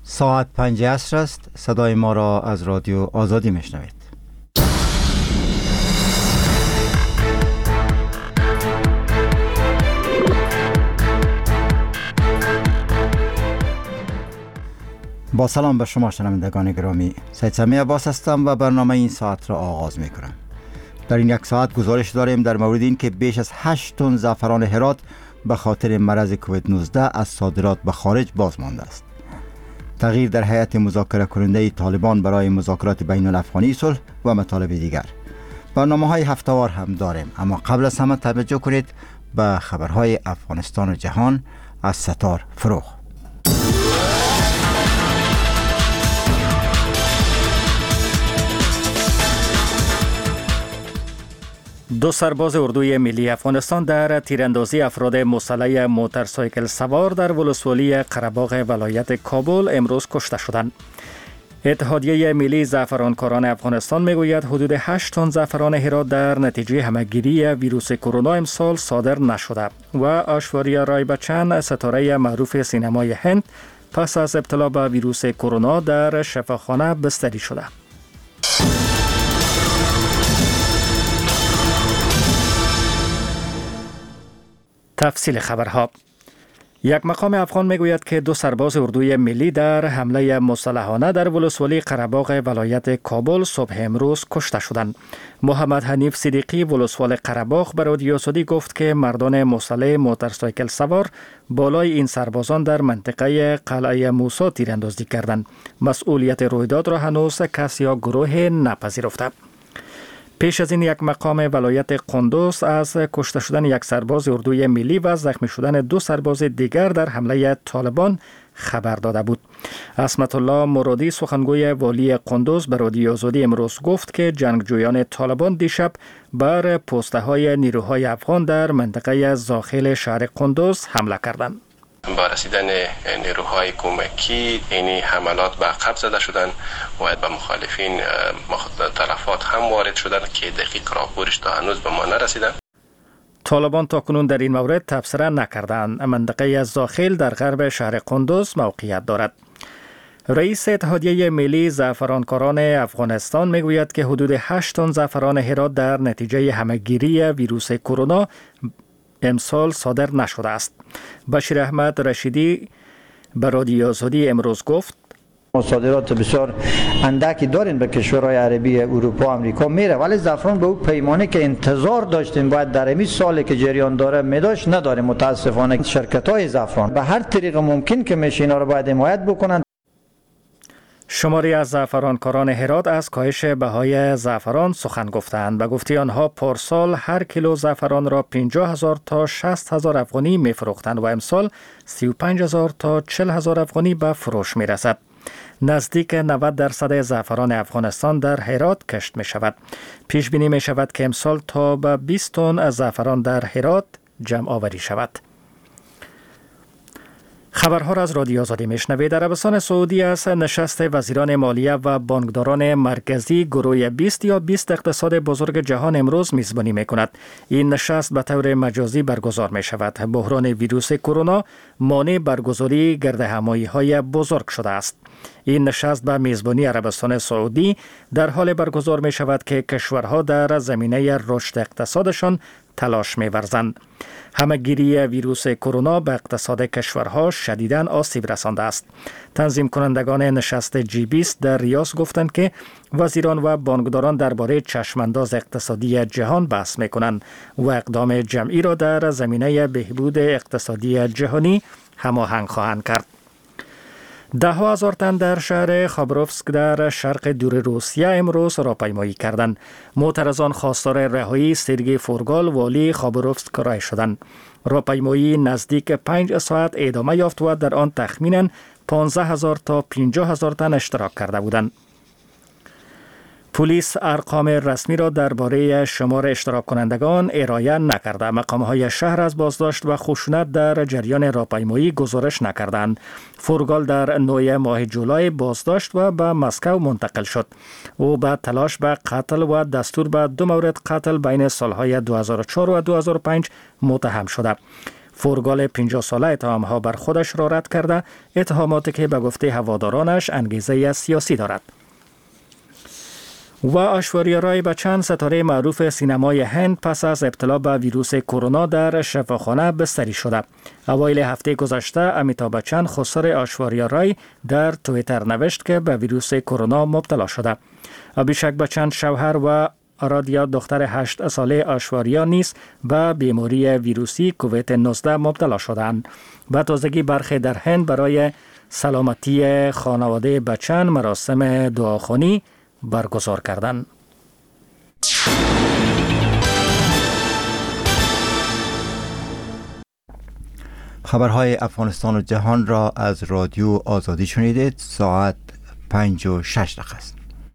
ساعت 5 عصر است. صدای ما را از رادیو آزادی میشنوید. با سلام به شما شنوندگان گرامی، سید سمی عباس هستم و برنامه این ساعت را آغاز می کنم. در این یک ساعت گزارش داریم در مورد این که بیش از 8 تن زعفران هرات به خاطر مرض کووید 19 از صادرات به خارج باز مانده است. تغییر در هیئت مذاکره کننده طالبان برای مذاکرات بین الافغانی صلح و مطالب دیگر. برنامه‌های هفته‌وار هم داریم، اما قبل از همه توجه کنید به خبرهای افغانستان و جهان از ستار فروغ. دو سرباز اردوی ملی افغانستان در تیراندازی افراد مسلح موتورسایکل سوار در ولسوالی قره‌باغ ولایت کابل امروز کشته شدند. اتحادیه ملی زعفرانکاران افغانستان میگوید حدود 8 تن زعفران هرات در نتیجه همه‌گیری ویروس کرونا امسال صادر نشده و آشواریا رای بچن، ستاره معروف سینمای هند، پس از ابتلا به ویروس کرونا در شفاخانه بستری شده. تفصیل خبرها. یک مقام افغان میگوید که دو سرباز اردوی ملی در حمله مسلحانه در ولسوالی قره‌باغ ولایت کابل صبح امروز کشته شدند. محمد حنیف صدیقی ولسوال قره‌باغ به رادیو آزادی گفت که مردان مسلح موتورسایکل سوار بالای این سربازان در منطقه قلعه موسی تیراندازی کردند. مسئولیت رویداد را هنوز کسی یا گروه نپذیرفته. پیش از این یک مقام ولایت قندوز از کشته شدن یک سرباز اردوی ملی و زخمی شدن دو سرباز دیگر در حمله طالبان خبر داده بود. عصمت الله مرادی سخنگوی والی قندوز به رادیو آزادی امروز گفت که جنگجویان طالبان دیشب بر پسته های نیروهای افغان در منطقه داخل شهر قندوز حمله کردند. با رسیدن نیروهای کمکی این حملات به عقب زده شدند و به مخالفین تلفات هم وارد شدند که دقیق راپورش تا هنوز به ما نرسیدند. طالبان تاکنون در این مورد تبصره نکردند. منطقه داخل در غرب شهر قندوز موقعیت دارد. رئیس اتحادیه ملی زعفرانکاران افغانستان میگوید که حدود 8 تن زعفران هرات در نتیجه همه‌گیری ویروس کرونا امسال صادر نشده است. بشیر احمد رشیدی به رادیو آزادی امروز گفت صادرات بسیار اندکی دارین به کشورهای عربی، اروپا، آمریکا میره، ولی زعفران به اون پیمانه که انتظار داشتیم باید در این سالی که جریان داره میداشت نداره. متاسفانه شرکت‌های زعفران به هر طریق ممکن که میشه اینا رو باید حمایت بکنن. شماری از زعفرانکاران هرات از کاهش بهای زعفران سخن گفتند. به گفته آنها پارسال هر کیلو زعفران را 50,000 تا 60,000 افغانی می‌فروختند و امسال 35,000 تا 40,000 افغانی به فروش می‌رسد. نزدیک 90% زعفران افغانستان در هرات کشت می‌شود. پیش بینی می‌شود که امسال تا به 20 تن زعفران در هرات جمع آوری شود. خبرها را از رادیو آزادی میشنوید. عربستان سعودی از نشست وزیران مالیه و بانکداران مرکزی گروه 20 یا 20 اقتصاد بزرگ جهان امروز میزبانی میکند. این نشست به طور مجازی برگزار می شود. بحران ویروس کرونا مانع برگزاری گردهمایی‌های بزرگ شده است. این نشست به میزبانی عربستان سعودی در حال برگزار می شود که کشورها در زمینه رشد اقتصادشان تلاش می‌ورزند. همه‌گیری ویروس کرونا به اقتصاد کشورها شدیداً آسیب رسانده است. تنظیم کنندگان نشست G20 در ریاض گفتند که وزیران و بانکداران درباره چشمانداز اقتصادی جهان بحث می‌کنند و اقدام جمعی را در زمینه بهبود اقتصادی جهانی هماهنگ خواهند کرد. 10,000 تن در شهر خابروفسک در شرق دور روسیه امروز راهپیمایی کردند. معترضان خواستار رهایی سرگئی فورگال والی خابروفسک رای شدند. راهپیمایی نزدیک 5 ساعت ادامه یافت و در آن تخمیناً 15,000 تا 50,000 تن اشتراک کرده بودند. پلیس ارقام رسمی را درباره شمار اشتراک کنندگان ارائه نکرده. مقام‌های شهر از بازداشت و خشونت در جریان راهپیمایی گزارش نکردند. فورگال در 9 ماه جولای بازداشت و به مسکو منتقل شد. او به تلاش به قتل و دستور به 2 مورد قتل بین سالهای 2004 و 2005 متهم شده. فورگال 50 ساله اتهامها بر خودش را رد کرده، اتهاماتی که به گفته هوادارانش انگیزه سیاسی دارد. و ایشوریا رای بچن، ستاره معروف سینمای هند، پس از ابتلا به ویروس کرونا در شفاخانه بستری شده. اوایل هفته گذشته امیتابh بچن خسر ایشوریا رای در توییتر نوشت که به ویروس کرونا مبتلا شده. ابھیشک بچن شوهر و آرادیا دختر 8 ساله ایشوریا نیز به بیماری ویروسی کووید 19 مبتلا شدند. به تازگی برخی در هند برای سلامتی خانواده بچن مراسم دعاخوانی برگزار کردند. خبرهای افغانستان و جهان را از رادیو آزادی شنیدید. ساعت 5:06 است.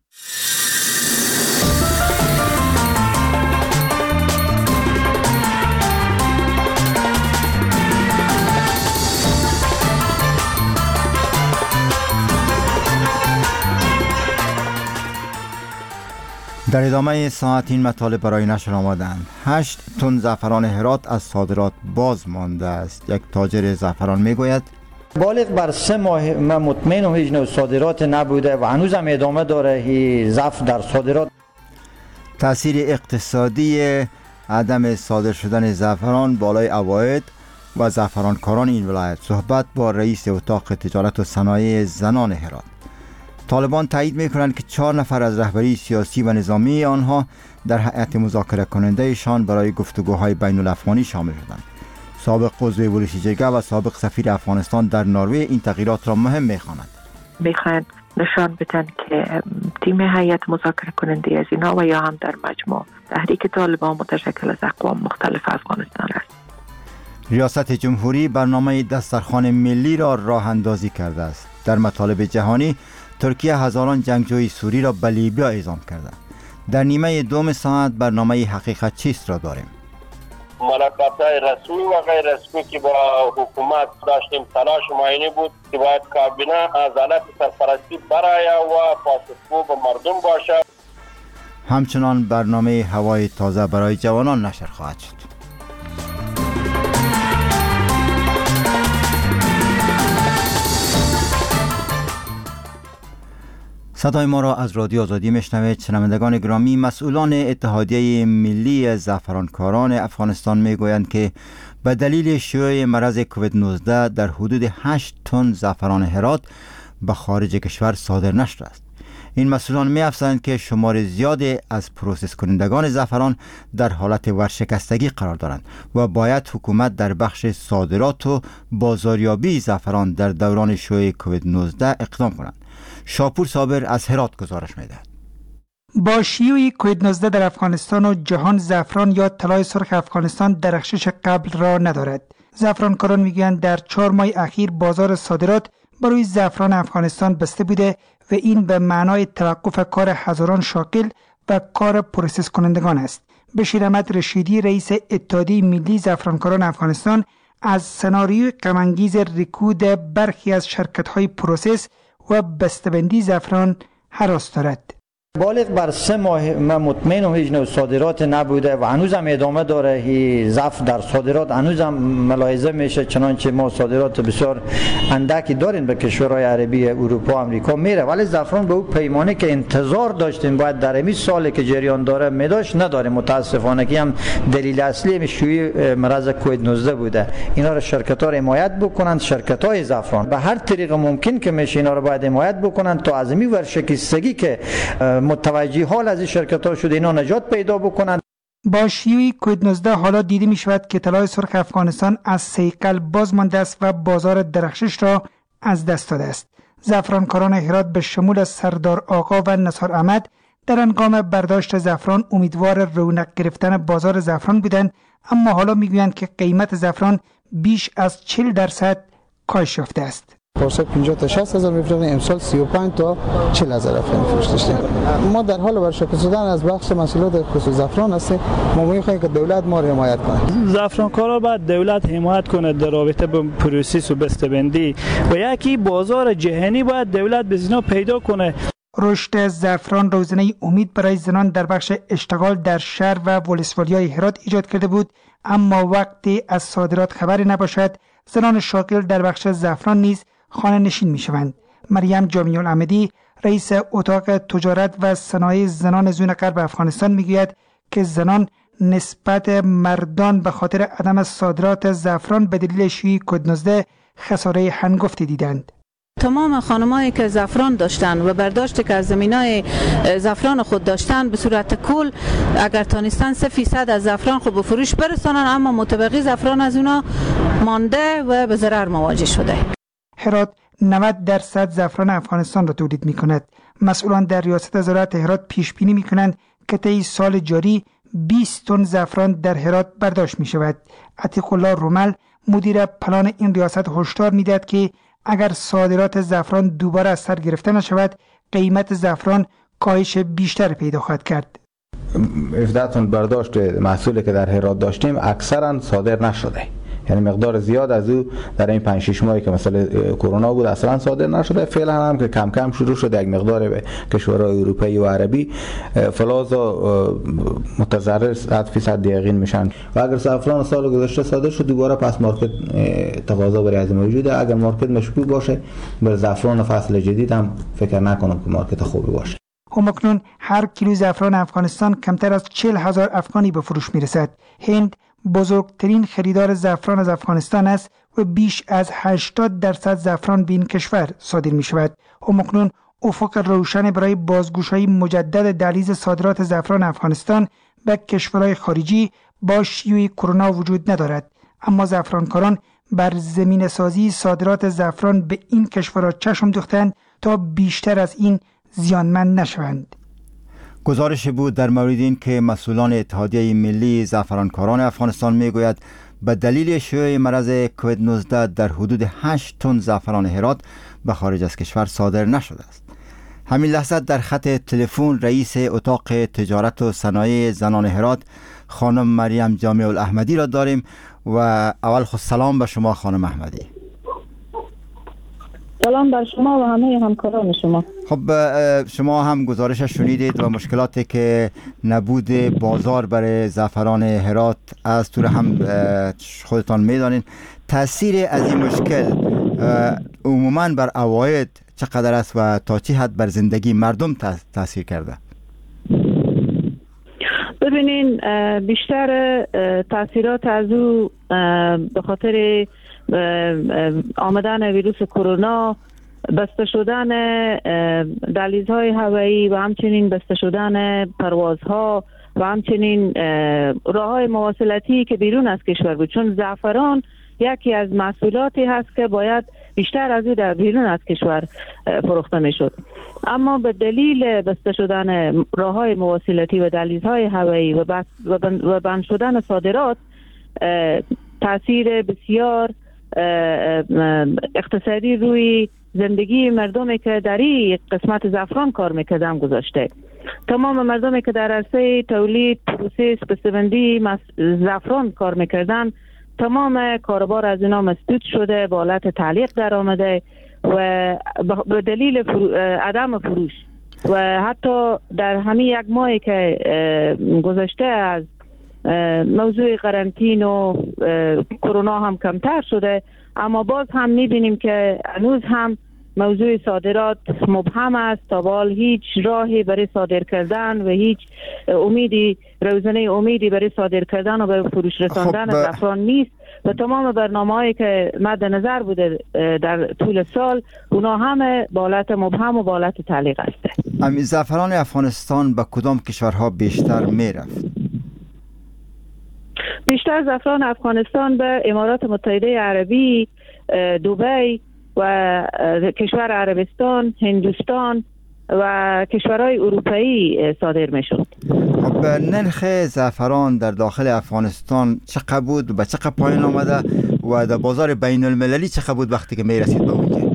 در ادامه ساعت این مطالب برای نشر آمدند. 8 تن زعفران هرات از صادرات باز مانده است. یک تاجر زعفران میگوید بالغ بر 3 ماه من مطمئنم هیچ نوع صادرات نبوده و هنوز هم ادامه داره هی ضعف در صادرات. تأثیر اقتصادی عدم صادر شدن زعفران بالای عواید و زعفرانکاران این ولایت. صحبت با رئیس اتاق تجارت و صنایع زنان هرات. طالبان تایید می‌کنند که 4 نفر از رهبری سیاسی و نظامی آنها در هیئت مذاکره کننده‌شان برای گفتگوهای بین الافغانی شامل شدند. سابق عضو بلوشیجگه و سابق سفیر افغانستان در نروژ این تغییرات را مهم می‌خواند. می‌خواهند نشان بدن که تیم هیئت مذاکره کننده از اینا و یا هم در مجموع تحریک طالبان متشکل از اقوام مختلف افغانستان است. ریاست جمهوری برنامه دسترخوان ملی را راه اندازی کرده است. در مطالب جهانی ترکیه هزاران جنگجوی سوری را به لیبیا اعزام کرده. در نیمه دوم ساعت برنامه حقیقت چیست را داریم. ملاقات‌های رسمی و غیر رسمی که با حکومت داشتیم تلاش معینی بود که باید کابینه از حالت سرپرستی برای و پاسخگو به مردم باشد. همچنان برنامه هوای تازه برای جوانان نشر خواهد شد. صدای ما را از رادیو آزادی میشنوید. شنوندگان گرامی، مسئولان اتحادیه ملی زعفرانکاران افغانستان میگویند که به دلیل شیوع مرض کووید 19 در حدود 8 تن زعفران هرات به خارج کشور صادر نشده است. این مسئولان می‌افزایند که شمار زیادی از پروسس کنندگان زعفران در حالت ورشکستگی قرار دارند و باید حکومت در بخش صادرات و بازاریابی زعفران در دوران شیوع کووید 19 اقدام کند. شاپور صابر از هرات گزارش می‌دهد. با شیوع کووید 19 در افغانستان و جهان، زعفران یا طلای سرخ افغانستان درخشش قبل را ندارد. زعفرانکاران میگویند در 4 ماه اخیر بازار صادرات برای زعفران افغانستان بسته بوده و این به معنای توقف کار هزاران شاغل و کار پروسس کنندگان است. بشیر احمد رشیدی، رئیس اتحادیه ملی زعفرانکاران افغانستان، از سناریوی غم‌انگیز رکود برخی از شرکت‌های پروسس و بسته‌بندی زعفران هراس دارد. بالغ بر 3 ماه من مطمئنم هیچ نوع صادرات نبوده و هنوز هم ادامه داره هی ضعف در صادرات هنوز هم ملاحظه میشه، چنانچه ما صادرات بسیار اندکی داریم به کشورهای عربی، اروپا، آمریکا میره، ولی زعفران به اون پیمانه که انتظار داشتیم باید در این سالی که جریان داره میداشت نداره. متاسفانه که هم دلیل اصلی شیوع مرض کووید 19 بوده. اینا رو شرکت‌ها حمایت بکنند، شرکت‌های زعفران به هر طریق ممکن که میشه اینا رو باید حمایت بکنند تا از این ورشکستگی که متوجه حال از این شرکت‌ها شده اینا نجات پیدا بکنند. با شیوع کووید 19 حالا دیده می شود که طلای سرخ افغانستان از صیقل باز مانده است و بازار درخشش را از دست داده است. زعفرانکاران هرات به شمول سردار آقا و نثار احمد در هنگام برداشت زعفران امیدوار رونق گرفتن بازار زعفران بودند، اما حالا میگویند که قیمت زعفران بیش از 40% کاهش یافته است. پارسال 50 تا 60 هزار میفروختیم، امسال 35 تا 40 هزار فروش داشتیم. ما در حال ورشکست شدن از بخش مسئولات خصوص زعفران هستیم. ما می‌خوایم که دولت ما را حمایت کنه. زعفرانکارا باید دولت حمایت کنه در رابطه با پروسس و بسته‌بندی و یکی بازار جهانی باید دولت به زینا پیدا کنه. رشد زعفران روزنه امید برای زنان در بخش اشتغال در شهر و ولسوالی‌های هرات ایجاد کرده بود، اما وقتی از صادرات خبری نباشد زنان شاغل در بخش زعفران نیز خانه نشین می شوند. مریم جامی الاحمدی رئیس اتاق تجارت و صنایع زنان زون غرب افغانستان میگوید که زنان نسبت مردان به خاطر عدم صادرات زعفران به دلیل شیوع کووید-19 خساره هنگفتی دیدند. تمام خانمایی که زعفران داشتن و برداشتی که از زمینای زعفران خود داشتن به صورت کل اگر تانستن 3% از زعفران خود به فروش برسانن، اما متبقی زعفران از اونا مانده و به ضرر مواجه شده. هرات 90% زعفران افغانستان را تولید می کند. مسئولان در ریاست وزارت هرات پیش بینی می کنند که طی سال جاری 20 تن زعفران در هرات برداشت می شود. عتیق الله رومل مدیر پلان این ریاست هشدار می دهد که اگر صادرات زعفران دوباره از سر گرفته نشود قیمت زعفران کاهش بیشتر پیدا خواهد کرد. 17 تن برداشت محصولی که در هرات داشتیم اکثرا صادر نشده، یعنی مقدار زیاد از او در این 5-6 ماهی که مثلا کرونا بود اصلا صادر نشده. فعلا هم که کم کم شروع شده یک مقدار به کشورهای اروپایی و عربی فلازا متضرر 100% یقین میشن و اگر زعفران سال گذشته صادر شد دوباره پس مارکت تقاضا برای از موجوده. اگر مارکت مشکوک باشه بر زعفران فصل جدید هم فکر نکنم که مارکت خوبی باشه. همکنون هر کیلو زعفران افغانستان کمتر از 40,000 افغانی به فروش میرسد. هند بزرگترین خریدار زعفران از افغانستان است و بیش از 80% زعفران به این کشور صادر می شود. همکنون افق روشن برای بازگشایی مجدد دهلیز صادرات زعفران افغانستان به کشورهای خارجی با شیوع کرونا وجود ندارد، اما زعفرانکاران بر زمین سازی صادرات زعفران به این کشورها چشم دوختند تا بیشتر از این زیانمند نشوند. گزارش بود در مورد این که مسئولان اتحادیه ملی زعفرانکاران افغانستان میگوید به دلیل شیوع مرض کووید-19 در حدود 8 تن زعفران هرات به خارج از کشور صادر نشده است. همین لحظه در خط تلفن رئیس اتاق تجارت و صنایع زنان هرات خانم مریم جامی الاحمدی را داریم و اول خود سلام به شما خانم احمدی. سلام بر شما و همه همکاران شما. خب شما هم گزارش شنیدید و مشکلاتی که نبود بازار برای زعفران هرات از طور هم خودتان میدانید. تاثیر از این مشکل عموما بر عواید چقدر است و تا چه حد بر زندگی مردم تاثیر کرده؟ ببینین بیشتر تاثیرات از او به خاطر آمدن ویروس کرونا، بسته شدن دهلیزهای هوایی و همچنین بسته شدن پروازها و همچنین راههای مواصلاتی که بیرون از کشور بود، چون زعفران یکی از محصولاتی هست که باید بیشتر از او در بیرون از کشور فروخته می شد. اما به دلیل بسته شدن راههای مواصلاتی و دهلیزهای هوایی و بند شدن صادرات تاثیر بسیار اقتصادی روی زندگی مردمی که در این قسمت زعفران کار میکردن گذاشته. تمام مردمی که در عرصه تولید، پروسس، بسته‌بندی زعفران کار میکردن تمام کاربار از اینا مسدود شده، به حالت تعلیق در آمده و به دلیل عدم فروش و حتی در همین یک ماهی که گذشته از موضوع قرنطین و کرونا هم کمتر شده، اما باز هم میبینیم که هنوز هم موضوع صادرات مبهم است. تا به حال هیچ راهی برای صادر کردن و هیچ روزانه امیدی برای صادر کردن و به فروش رساندن زعفران نیست و تمام برنامه‌هایی که مد نظر بوده در طول سال اونا همه با حالت مبهم و با حالت تعلیق است. زعفران افغانستان به کدام کشورها بیشتر میرفت؟ بیشتر زعفران افغانستان به امارات متحده عربی، دبی و کشور عربستان، هندوستان و کشورهای اروپایی صادر میشد. خب نرخ زعفران در داخل افغانستان چقدر بود و به چقدر پایین آمده و در بازار بین المللی چقدر بود وقتی که میرسید به اونجا؟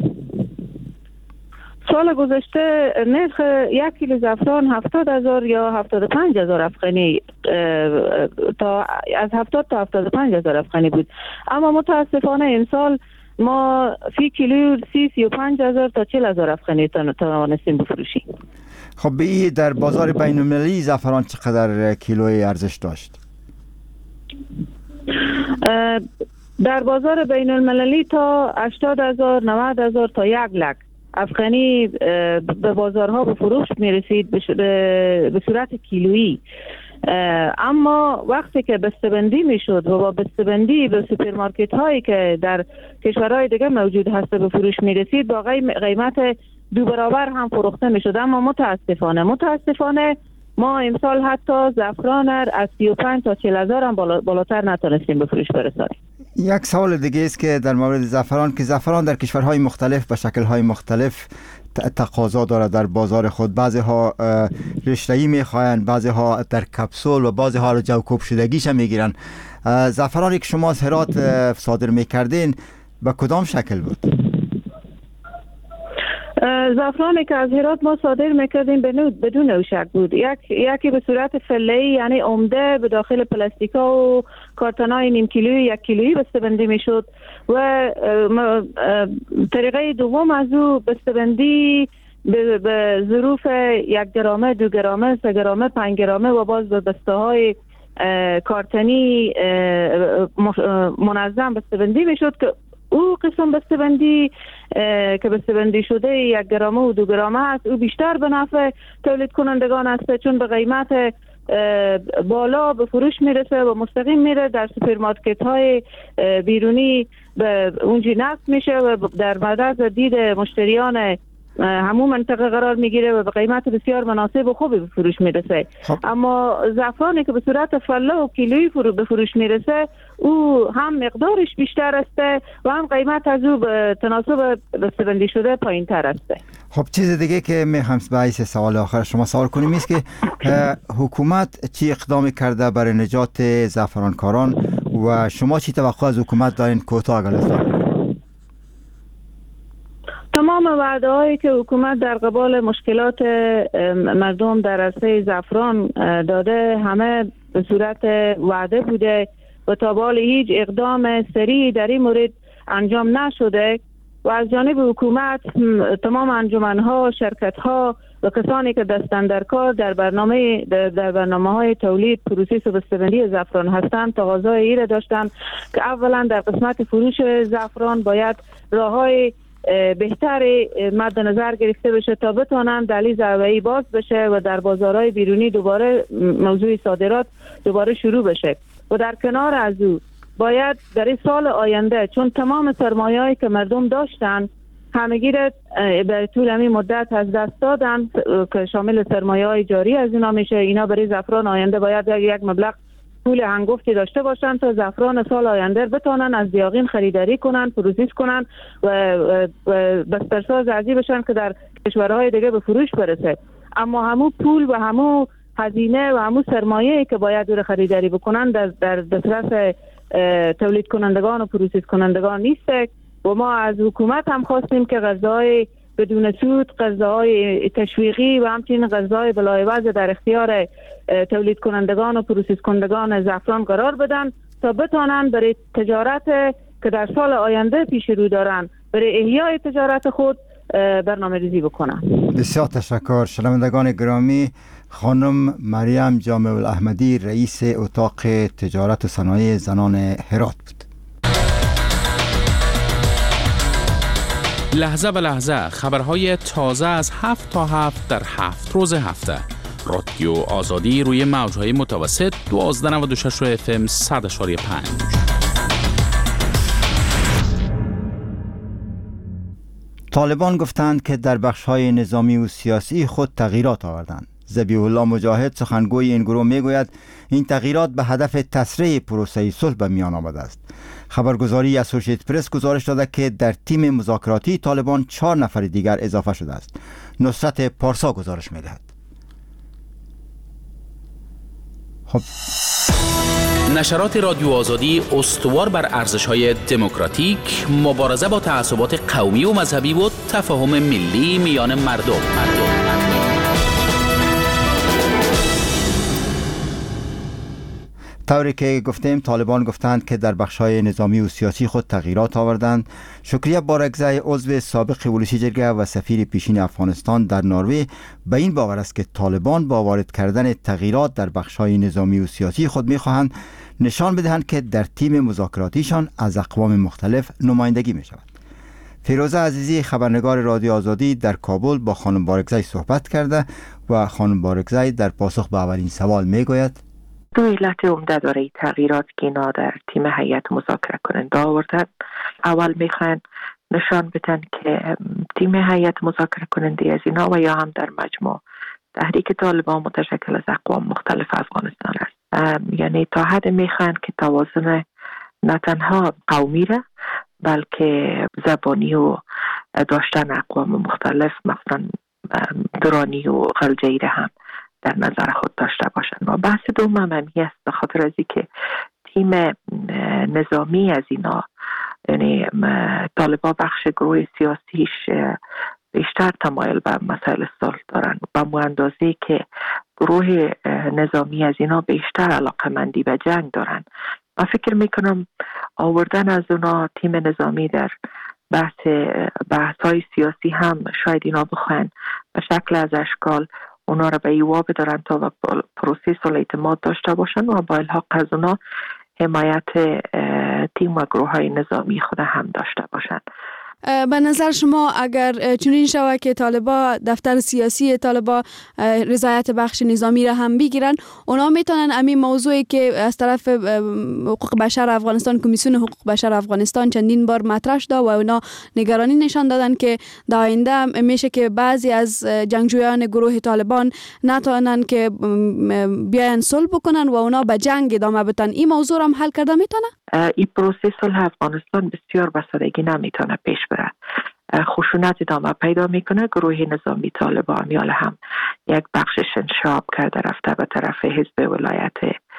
سال گذشته نرخ 1 کیلو زعفران 70,000 یا 75,000 افغانی از 70 تا 75,000 افغانی بود، اما متاسفانه این سال ما فی کیلو 35,000 تا 40,000 افغانی توانستیم بفروشیم. خب در بازار بین المللی زعفران چقدر کیلوی ارزش داشت؟ در بازار بین المللی تا 80,000 90,000 تا 1 لک افغانی به بازارها به فروش میرسید به صورت کیلویی. اما وقتی که بسته‌بندی میشد و با بسته‌بندی به سوپرمارکت هایی که در کشورهای دیگه موجود هست به فروش میرسید با قیمت 2 برابر هم فروخته میشد. اما متاسفانه ما امسال حتی زعفران از 35 تا 40,000 هم بالاتر نتونستیم به فروش برسانیم. یک سوال دیگه است که در مورد زعفران، که زعفران در کشورهای مختلف به شکل‌های مختلف تقاضا دارد در بازار خود. بعضی ها رشته‌ای میخواین، بعضی ها در کپسول و بعضی ها جوکوب شدگیش هم میگیرن. زعفرانی که شما از هرات صادر میکردین به کدام شکل بود؟ زعفرانی که از هرات ما صادر میکردیم بدون نوشک بود. یکی به صورت فله‌ای، یعنی عمده به داخل پلاستیکا و کارتونای نیم کیلویی 1 کیلویی بسته‌بندی میشد و طریقه دوم از او بسته‌بندی به ظروف 1 گرمه 2 گرمه 3 گرمه 5 گرمه و باز به بسته‌های کارتنی منظم بسته‌بندی میشد که او قسم بسته‌بندی که بسته‌بندی شده 1 گرمه و 2 گرمه است، او بیشتر به نفع تولید کنندگان است، چون به قیمت بالا به فروش میرسه و مستقیم میره در سوپرمارکت های بیرونی به اونجا نصب میشه و در معرض دید مشتریان همون منطقه قرار میگیره و به قیمت بسیار مناسب و خوبی به فروش میرسه. اما زعفرانی که به صورت فله و کیلویی به فروش میرسه او هم مقدارش بیشتر است و هم قیمت از او به تناسب بسته‌بندی شده پایین تر است. خب چیز دیگه که میخوام باعث سوال آخر شما سوال کنیم است که حکومت چی اقدامی کرده برای نجات زعفرانکاران و شما چی توقع از حکومت دارین کوتاه لطفا؟ تمام وعده هایی که حکومت در قبال مشکلات مردم در عرصه زعفران داده همه به صورت وعده بوده و تا به حال هیچ اقدام سریع در این مورد انجام نشده و از جانب حکومت تمام انجمن‌ها، شرکت‌ها و کسانی که دستن در کار در برنامه‌های تولید، پروسس و بسته‌بندی زعفران هستند تقاضای این را داشتند که اولا در قسمت فروش زعفران باید راه‌های بهتر مد نظر گرفته بشه تا بتونن دهلیز هوایی باز بشه و در بازارهای بیرونی دوباره موضوع صادرات دوباره شروع بشه. و در کنار از او باید در این سال آینده، چون تمام سرمایه‌ای که مردم داشتن همگی را به طول همین مدت از دست دادن که شامل سرمایه‌های جاری از اینا میشه، اینا برای زعفران آینده باید یک مبلغ پول هنگفتی داشته باشن تا زعفران سال آینده بتونن از دیاغین خریداری کنن، پروسس کنن و بسترساز ارزی بشن که در کشورهای دیگه به فروش برسه. اما همو پول و همو هزینه و همو سرمایه‌ای که باید رو خریداری بکنن در دسترس تولید کنندگان و پروسس کنندگان نیست. و ما از حکومت هم خواستیم که غذای بدون سود، غذاهای تشویقی و همچنین غذای بلایوز در اختیار تولید کنندگان و پروسس کنندگان زعفران قرار بدن تا بتونن برای تجارت که در سال آینده پیش رو دارن برای احیای تجارت خود برنامه ریزی بکنن. بسیار تشکر. شنوندگان گرامی، خانم مریم جامع الاحمدی رئیس اتاق تجارت و صنایع زنان هرات بود. لحظه به لحظه خبرهای تازه از 7 تا 7 در 7 روز هفته. رادیو آزادی روی موجهای متوسط 1296 FM 100.5. طالبان گفتند که در بخش‌های نظامی و سیاسی خود تغییرات آوردند. ذبیح الله مجاهد سخنگوی این گروه میگوید این تغییرات به هدف تسریع پروسه صلح به میان آمده است. خبرگزاری اسوشییتد پرس گزارش داده که در تیم مذاکراتی طالبان 4 نفر دیگر اضافه شده است. نصرت پارسا گزارش میدهد. خب نشرات رادیو آزادی استوار بر ارزش‌های دموکراتیک، مبارزه با تعصبات قومی و مذهبی و تفاهم ملی میان مردم. طوری که گفتیم طالبان گفتند که در بخش‌های نظامی و سیاسی خود تغییرات آوردند. شکریه بارکزی عضو سابق ولسی جرگه و سفیر پیشین افغانستان در نروژ به این باور است که طالبان با وارد کردن تغییرات در بخش‌های نظامی و سیاسی خود می‌خواهند نشان بدهند که در تیم مذاکراتیشان از اقوام مختلف نمایندگی می‌شود. فیروزه عزیزی خبرنگار رادیو آزادی در کابل با خانم بارکزی صحبت کرده و خانم بارکزی در پاسخ به اولین سوال میگوید: دو علت عمده داره تغییرات که اینا در تیم هیئت مذاکره کننده آوردن. اول میخوان نشان بدن که تیم هیئت مذاکره کننده از اینا و یا هم در مجموع تحریک طالبان متشکل از اقوام مختلف افغانستان است. یعنی تا حد میخوان که توازن نه تنها قومی را بلکه زبانی و داشتن اقوام مختلف مثلا درانی و غلجه‌ای را هم در نظر خود داشته باشند. و بحث دوم هم است به خاطر از اینکه تیم نظامی از اینا، یعنی طالبان بخش گروه سیاسیش بیشتر تمایل به مسائل صلح دارن و به اندازه‌ای که گروه نظامی از اینا بیشتر علاقه‌مندی به جنگ دارن. من فکر میکنم آوردن از اونا تیم نظامی در بحث‌های سیاسی هم شاید اینا بخواین به شکل از اشکال اونا را به ایوا بدارن تا پروسه صلح اعتماد داشته باشن و با الحاق از اونا حمایت تیم و گروه های نظامی خود هم داشته باشن. به نظر شما اگر چنین شود که طالبان دفتر سیاسی طالبان رضایت بخش نظامی را هم بگیرن، اونا میتونن همین موضوعی که از طرف حقوق بشر افغانستان، کمیسیون حقوق بشر افغانستان چندین بار مطرح شده و اونا نگرانی نشان دادن که در آینده میشه که بعضی از جنگجویان گروه طالبان نتونن که بیاین صلح بکنن و اونا به جنگ ادامه بدن، این موضوع را هم حل کرده میتونه؟ این پروسه صلح افغانستان بسیار به سادگی نمیتونه پیش بره. خشونت ادامه پیدا میکنه. گروه نظامی طالبان یا هم یک بخشش انشعاب کرده رفته به طرف حزب ولایت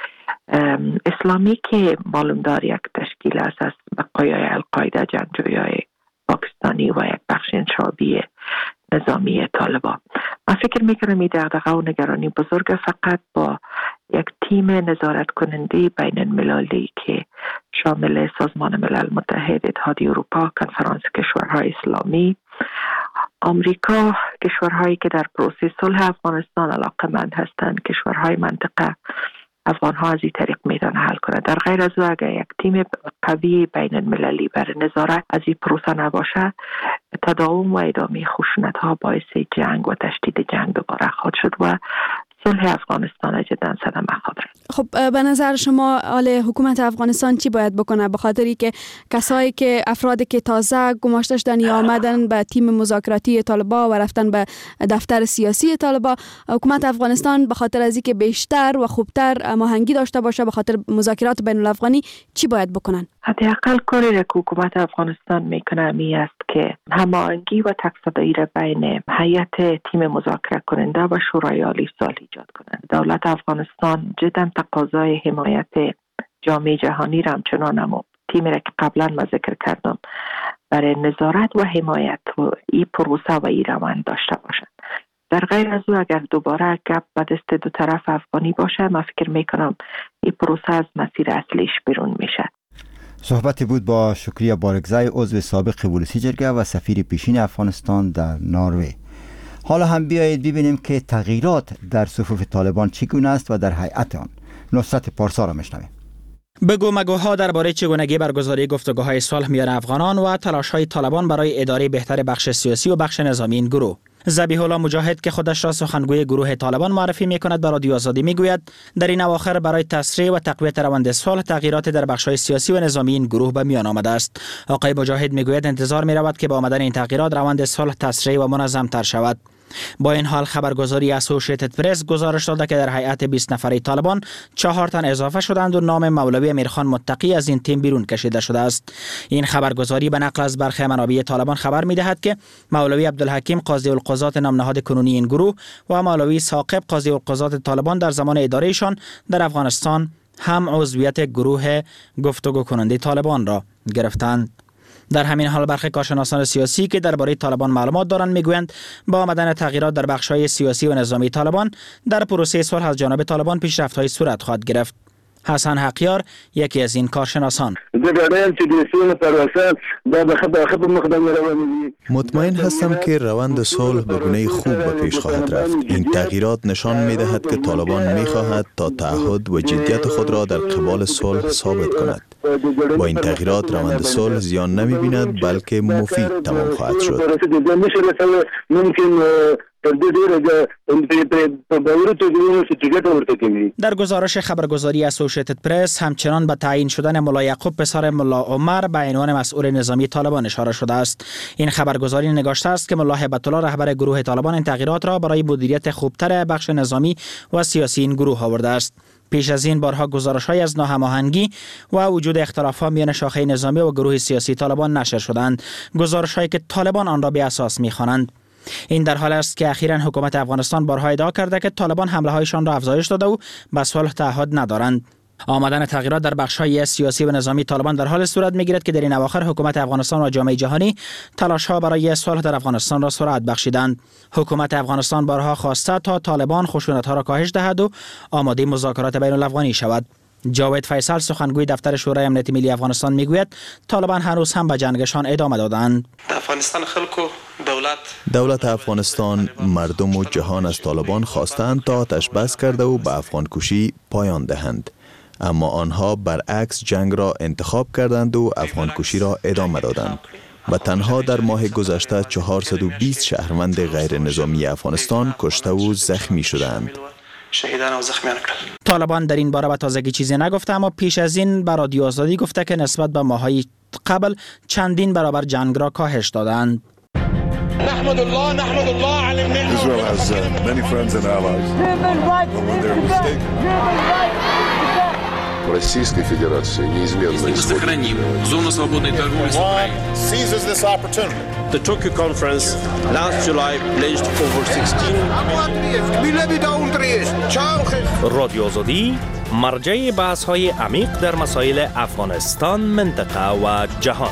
اسلامی که معلوم دار یک تشکیل است از بقایای القاعده، جنگجویای پاکستانی و یک بخش انشعابی نظامی طالبان. من فکر میکنم این دغدغه و نگرانی بزرگ فقط با یک تیم نظارت کننده بین المللی که شامل سازمان ملل متحد، اتحادیه اروپا، کنفرانس کشورهای اسلامی، آمریکا، کشورهایی که در پروسه صلح افغانستان علاقه‌مند هستند، کشورهای منطقه، افغانها از این طریق میتونه حل کنه. در غیر از او اگر یک تیم قوی بین المللی برای نظارت از این پروسه نباشه، تداوم و ادامه خشونت ها باعث جنگ و تشدید جنگ دوباره خواهد شد و صلح افغانستان جدا صدمه خواهد رسید. خب به نظر شما حال حکومت افغانستان چی باید بکنه؟ به خاطری که کسایی که افرادی که تازه گماشته شدن یا آمدن به تیم مذاکراتی طالبان و رفتن به دفتر سیاسی طالبان، حکومت افغانستان به خاطر از اینکه بیشتر و خوبتر هماهنگی داشته باشه به خاطر مذاکرات بین الافغانی چی باید بکنن؟ حداقل کاری را که حکومت افغانستان میکنه می است که هماهنگی و تک‌صدایی را بین هیئت تیم مذاکره کننده و شورای عالی صلح ایجاد کنند. دولت افغانستان جدا تقاضای حمایت جامعه جهانی را همچنان هم تیمی را که قبلا من ذکر کردم برای نظارت و حمایت و این پروسه و این روند داشته باشند. در غیر از او اگر دوباره گپ به دست دو طرف افغانی باشه، من فکر میکنم این پروسه از مسیر اصلیش بیرون میشه. صحبتی بود با شکریه بارکزی عضو سابق ولسی جرگه و سفیر پیشین افغانستان در نروژ. حالا هم بیایید ببینیم که تغییرات در صفوف طالبان چگونه است و در هیئت آن. نصرت پارسا را میشنویم. بگو مگوها درباره چگونگی برگزاری گفتگوهای صلح میان افغانان و تلاش‌های طالبان برای اداره بهتر بخش سیاسی و بخش نظامی این گروه. ذبیح الله مجاهد که خودش را سخنگوی گروه طالبان معرفی می‌کند به رادیو آزادی میگوید در این اواخر برای تسریع و تقویت روند صلح تغییرات در بخش‌های سیاسی و نظامی این گروه به میان آمده است. آقای مجاهد میگوید انتظار می‌رود که با آمدن این تغییرات روند صلح تسریع و منظم‌تر شود. با این حال خبرگزاری اسوشیتد پرس گزارش داده که در هیئت 20 نفره طالبان 4 تن اضافه شدند و نام مولوی امیرخان متقی از این تیم بیرون کشیده شده است. این خبرگزاری به نقل از برخی منابع طالبان خبر می‌دهد که مولوی عبدالحکیم قاضی القضات نام نهاد کنونی این گروه و مولوی ثاقب قاضی القضات طالبان در زمان ادارهشان در افغانستان هم عضویت گروه گفتگو کننده طالبان را گرفتند. در همین حال برخی کارشناسان سیاسی که درباره طالبان معلومات دارند میگویند با آمدن تغییرات در بخش‌های سیاسی و نظامی طالبان در پروسه صلح از جانب طالبان پیشرفت‌های صورت خواهد گرفت. حسن حقیار یکی از این کارشناسان: مطمئن هستم که روند صلح به گونه خوب به پیش خواهد رفت. این تغییرات نشان می دهد که طالبان می خواهد تا تعهد و جدیت خود را در قبال صلح ثابت کند. با این تغییرات روند صلح زیان نمی بیند بلکه مفید تمام خواهد شد. در گزارش خبرگزاری اسوسییتد پرس همچنان به تعیین شدن ملا یعقوب پسر ملا عمر به عنوان مسئول نظامی طالبان اشاره شده است. این خبرگزاری نگاشته است که ملا هیبت الله رهبر گروه طالبان این تغییرات را برای مدیریت خوبتر بخش نظامی و سیاسی این گروه آورده است. پیش از این بارها گزارش‌های از ناهماهنگی و وجود اختلافات میان شاخه نظامی و گروه سیاسی طالبان نشر شدند، گزارش‌هایی که طالبان آن را بی اساس می‌خوانند. این در حال است که اخیراً حکومت افغانستان بارها ادعا کرده که طالبان حمله‌هایشان را افزایش داده و به صلح تعهد ندارند. آمدن تغییرات در بخش‌های سیاسی و نظامی طالبان در حال صورت می‌گیرد که در این اواخر حکومت افغانستان و جامعه جهانی تلاش‌ها برای صلح در افغانستان را سرعت بخشیدند. حکومت افغانستان بارها خواسته تا طالبان خشونت‌ها را کاهش دهد و آماده مذاکرات بین‌الافغانی شود. جاوید فیصل سخنگوی دفتر شورای امنیت ملی افغانستان میگوید طالبان هنوز هم به جنگشان ادامه دادند. افغانستان خلق و دولت افغانستان، مردم و جهان از طالبان خواستند تا آتش بس کرده و به افغان کشی پایان دهند، اما آنها برعکس جنگ را انتخاب کردند و افغان کشی را ادامه دادند و تنها در ماه گذشته 420 شهروند غیر نظامی افغانستان کشته و زخمی شدند. شهیدان و زخمیان کردند. طالبان در این باره به تازگی چیزی نگفته، اما پیش از این به رادیو آزادی گفته که نسبت به ماه‌های قبل چندین برابر جنگ را کاهش دادند. نحمد الله على المنه. Israel has many friends and allies. When they're mistaken. Российской Федерации неизменно сохраним зону свободной торговли с Украиной. Seizes this opportunity. The Tokyo conference last July pledged over 16 رادیو آزادی مرجع بحث‌های عمیق در مسائل افغانستان، منطقه و جهان.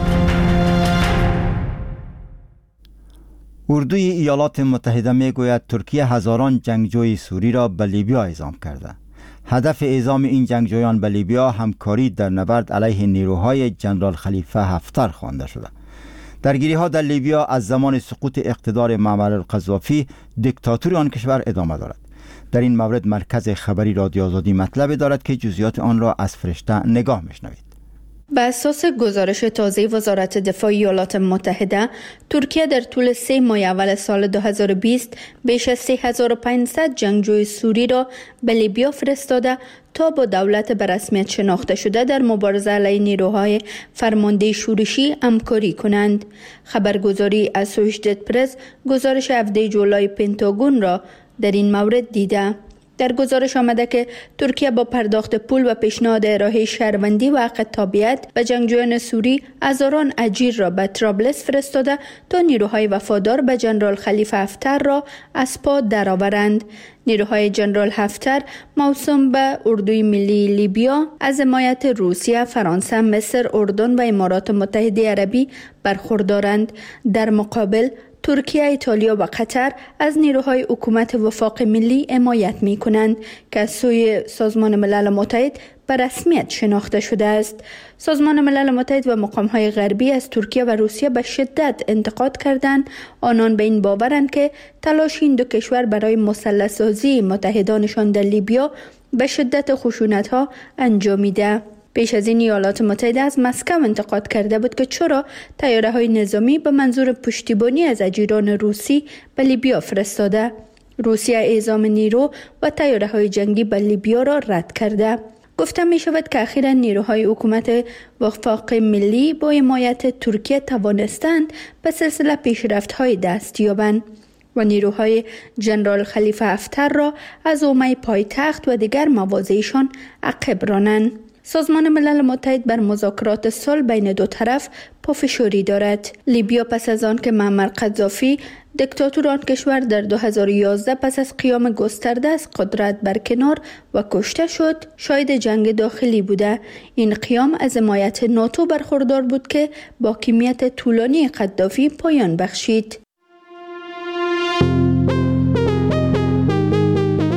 اردوی ایالات متحده میگوید ترکیه هزاران جنگجوی سوری را به لیبیا اعزام کرده. هدف اعزام این جنگجویان به لیبیا همکاری در نبرد علیه نیروهای جنرال خلیفه حفتر خوانده شده. درگیری‌ها در لیبیا از زمان سقوط اقتدار معمر القذافی دیکتاتوری آن کشور ادامه دارد. در این مورد مرکز خبری رادیو آزادی مطلبی دارد که جزئیات آن را از فرشته نگاه میشنوید. به اساس گزارش تازه وزارت دفاع ایالات متحده، ترکیه در طول 3 ماه اول سال 2020 بیش از 3500 جنگجوی سوری را به لیبیا فرستاده تا با دولت به رسمیت شناخته شده در مبارزه علیه نیروهای فرمانده شورشی همکاری کنند. خبرگزاری اسوسییتد پرس گزارش 7 جولای پنتاگون را در این مورد دیده. در گزارش آمده که ترکیه با پرداخت پول و پیشنهاد ارائه شهروندی و حق تابعیت به جنگجویان سوری هزاران اجیر را به طرابلس فرستاده تا نیروهای وفادار به جنرال خلیفه حفتر را از پا درآورند. نیروهای جنرال حفتر موسوم به اردوی ملی لیبیا از حمایت روسیه، فرانسه، مصر، اردن و امارات متحده عربی برخوردارند. در مقابل ترکیه، ایتالیا و قطر از نیروهای حکومت وفاق ملی حمایت می کنند که از سوی سازمان ملل متحد به رسمیت شناخته شده است. سازمان ملل متحد و مقام‌های غربی از ترکیه و روسیه به شدت انتقاد کردند. آنان به این باورند که تلاش این دو کشور برای مسلح‌سازی متحدانشان در لیبیا به شدت خشونت‌ها انجامیده. پیش از این ایالات متحده از مسکو انتقاد کرده بود که چرا طیاره‌های نظامی به منظور پشتیبانی از اجیران روسی به لیبیا فرستاده. روسیه اعزام نیرو و طیاره‌های جنگی به لیبیا را رد کرده. گفته می شود که اخیراً نیروهای حکومت وفاق ملی با حمایت ترکیه توانستند به سلسله پیشرفت‌های دست یابند و نیروهای جنرال خلیفه حفتر را از حومه پایتخت و دیگر مواضعشان عقب رانند. سازمان ملل متحد بر مذاکرات صلح بین دو طرف پافشاری دارد. لیبیا پس از آن که معمر قذافی دیکتاتور آن کشور در 2011 پس از قیام گسترده از قدرت برکنار و کشته شد، شاهد جنگ داخلی بوده. این قیام از حمایت ناتو برخوردار بود که با حاکمیت طولانی قذافی پایان بخشید.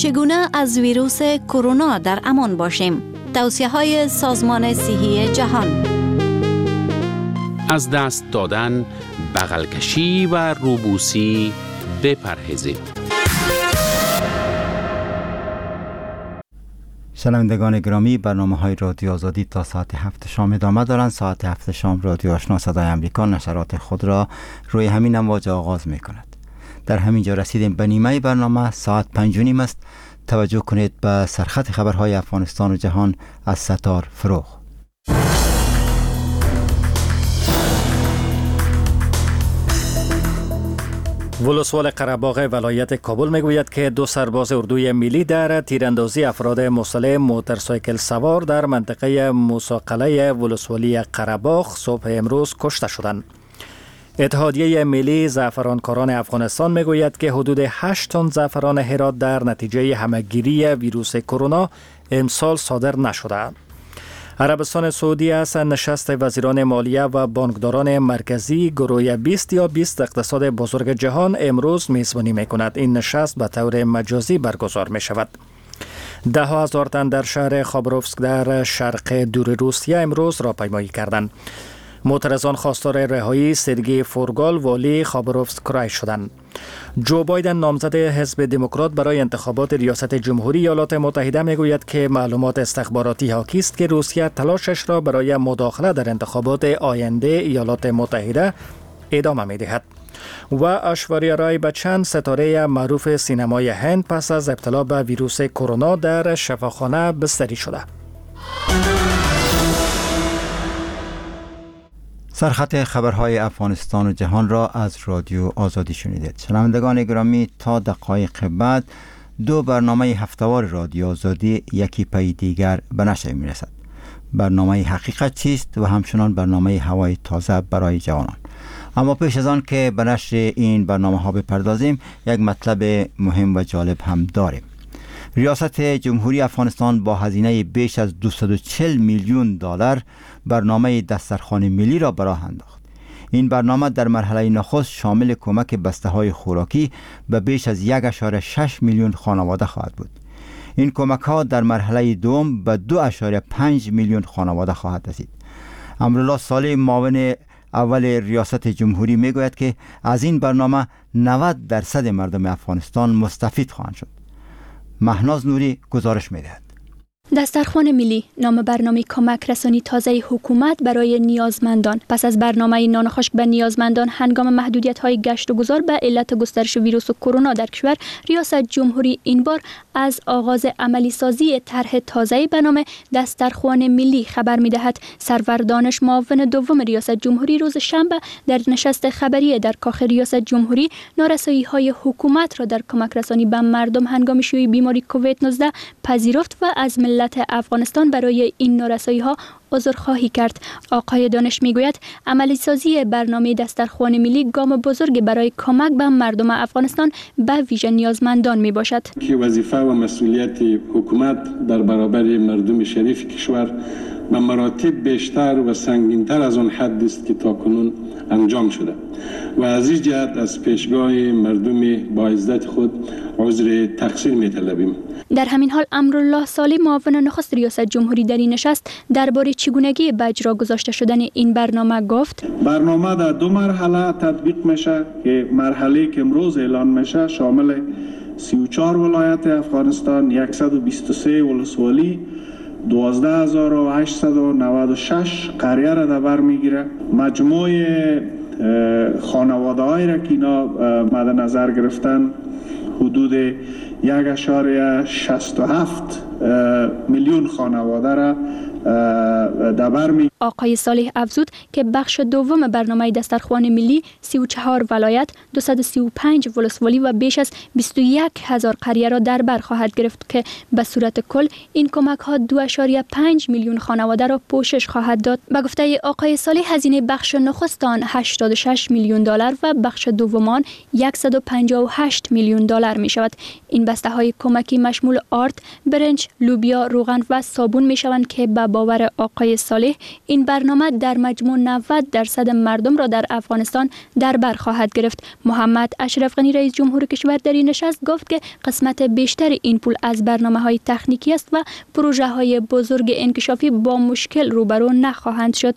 چگونه از ویروس کرونا در امان باشیم؟ توصیه‌های سازمان صحی جهان. از دست دادن، بغل کشی و روبوسی بپرهیزید. شنوندگان گرامی، برنامه‌های رادیو آزادی تا ساعت 7 شام ادامه دارند. ساعت 7 شام رادیو آشنا صدای امریکا نشرات خود را روی همین امواج آغاز می‌کند. در همین جا رسیدیم به نیمه برنامه. ساعت 5:30 است. توجه کنید به سرخط خبرهای افغانستان و جهان از ستار فروغ. ولسوال قره‌باغ ولایت کابل میگوید که 2 سرباز اردوی ملی در تیراندازی افراد مسلح موتورسایکل سوار در منطقه موساقله ولسوالی قره‌باغ صبح امروز کشته شدند. اتحادیه ملی زعفرانکاران افغانستان میگوید که حدود 8 تن زعفران هرات در نتیجه همه‌گیری ویروس کرونا امسال صادر نشده. عربستان سعودی از نشست وزیران مالیه و بانکداران مرکزی گروه 20 یا 20 اقتصاد بزرگ جهان امروز میزبانی میکند. این نشست به طور مجازی برگزار می شود. 10,000 تن در شهر خابروفسک در شرق دور روسیه امروز راهپیمایی کردند. معترضان خواستار رهایی سرگئی فورگال والی خابروفسک رای شدند. جو بایدن نامزد حزب دموکرات برای انتخابات ریاست جمهوری ایالات متحده میگوید که معلومات استخباراتی حاکی است که روسیه تلاشش را برای مداخله در انتخابات آینده ایالات متحده ادامه میدهد. و ایشوریا رای بچن ستاره معروف سینمای هند پس از ابتلا به ویروس کرونا در شفاخانه بستری شده. سرخط خبرهای افغانستان و جهان را از رادیو آزادی شنیدید. شنوندگان گرامی، تا دقایق بعد 2 برنامه هفته‌وار رادیو آزادی یکی پی دیگر به نشر می‌رسد. برنامه حقیقت چیست و همچنان برنامه هوای تازه برای جوانان. اما پیش از آن که به نشر این برنامه‌ها بپردازیم، یک مطلب مهم و جالب هم داریم. ریاست جمهوری افغانستان با هزینه بیش از 240 میلیون دلار برنامه دسترخوان ملی را به راه انداخت. این برنامه در مرحله نخست شامل کمک بسته‌های خوراکی به بیش از 1.6 میلیون خانواده خواهد بود. این کمک‌ها در مرحله دوم به 2.5 میلیون خانواده خواهد رسید. امرالله صالح، معاون اول ریاست جمهوری، میگوید که از این برنامه 90% مردم افغانستان مستفید خواهند شد. مهناز نوری گزارش می‌دهد. دسترخوان ملی نام برنامه کمک رسانی تازه حکومت برای نیازمندان پس از برنامه نان خشک به نیازمندان هنگام محدودیت‌های گشت و گذار به علت گسترش ویروس کرونا در کشور، ریاست جمهوری این بار از آغاز عملی سازی طرح تازه به نام دسترخوان ملی خبر می‌دهد. سرور دانش، معاون دوم ریاست جمهوری، روز شنبه در نشست خبری در کاخ ریاست جمهوری نارسایی‌های حکومت را در کمک رسانی به مردم هنگام شیوع بیماری کووید 19 پذیرفت و از ملت افغانستان برای این نارسایی‌ها عذرخواهی کرد. آقای دانش میگوید عملی سازی برنامه دسترخوان ملی گام بزرگی برای کمک به مردم افغانستان به ویژه نیازمندان می باشد. که وظیفه و مسئولیت حکومت در برابر مردم شریف کشور به مراتب بیشتر و سنگین‌تر از آن حد است که تاکنون انجام شده و از این جهت از پیشگاه مردم با عزت خود عذر تقصیر می‌طلبیم. در همین حال امرالله صالح، معاون نخست ریاست جمهوری، در این نشست درباره چگونگی به اجرا گذاشته شدن این برنامه گفت: برنامه در 2 مرحله تطبیق میشه که مرحله که امروز اعلان میشه شامل 34 ولایت افغانستان، 123 ولسوالی، 12896 قریه را در بر میگیره. مجموع خانواده هایی را که اینا مد نظر گرفتن حدود 1.67 میلیون خانواده را در بر می. آقای صالح افزود که بخش دوم برنامه دسترخوان ملی 34 ولایت، 235 ولسوالی و بیش از 21,000 قریه را در بر خواهد گرفت که به صورت کل این کمک ها 2.5 میلیون خانواده را پوشش خواهد داد. به گفته آقای صالح، هزینه بخش نخست آن 86 میلیون دلار و بخش دوم آن 158 میلیون دلار می شود. این بسته های کمکی مشمول آرد، برنج، لوبیا، روغن و صابون می شوند که به باور آقای صالح این برنامه در مجموع 90% مردم را در افغانستان در بر خواهد گرفت. محمد اشرف غنی رئیس جمهور کشور در این نشست گفت که قسمت بیشتر این پول از برنامه‌های تکنیکی است و پروژه‌های بزرگ انکشافی با مشکل روبرو نخواهند شد.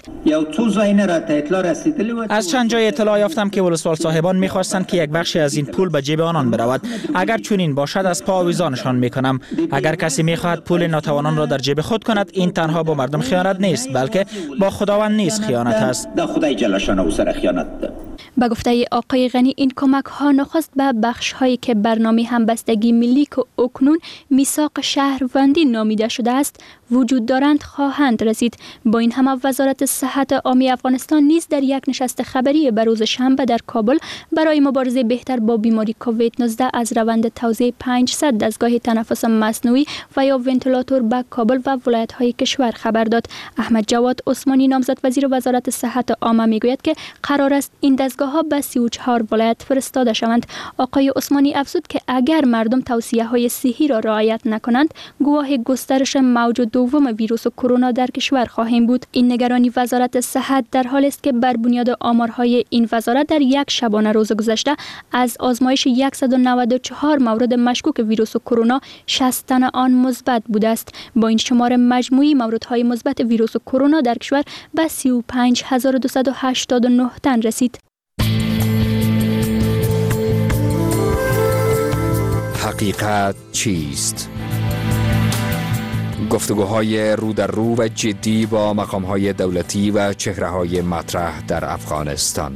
از چند جای اطلاع یافتم که ولسوال صاحبان می‌خواستند که یک بخشی از این پول به جیب آنان برود. اگر چنین باشد از پا آویزانشان می‌کنم. اگر کسی می‌خواهد پول ناتوانان را در جیب خود کند، این تنها با مردم خیانت نیست، بلکه با خداوند نیز خیانت است. به گفته آقای غنی این کمک ها نخست به بخش هایی که برنامه همبستگی ملی که اکنون میثاق شهروندی نامیده شده است وجود دارند خواهند رسید. با این همه وزارت صحت عامه افغانستان نیز در یک نشست خبری به روز شنبه در کابل برای مبارزه بهتر با بیماری کووید 19 از روند توزیع 500 دستگاه تنفس مصنوعی و یا ونتیلاتور به کابل و ولایت های کشور خبر داد. احمد جواد عثمانی نامزد وزیر وزارت صحت عامه میگوید که قرار است این دستگاه ها به 34 ولایت فرستاده شوند. آقای عثمانی افزود که اگر مردم توصیه های صحی را رعایت نکنند گواه گسترش موج دوم ویروس کرونا در کشور خواهیم بود. این نگرانی وزارت صحت در حال است که بر بنیاد آمارهای این وزارت در یک شبانه روز گذشته از آزمایش 194 مورد مشکوک ویروس کرونا 60 تن آن مثبت بوده است. با این شمار مجموعی موردهای مثبت ویروس کرونا در کشور به 35289 تن رسید. حقیقت چیست؟ گفتگوهای رو در رو و جدی با مقام‌های دولتی و چهره‌های مطرح در افغانستان.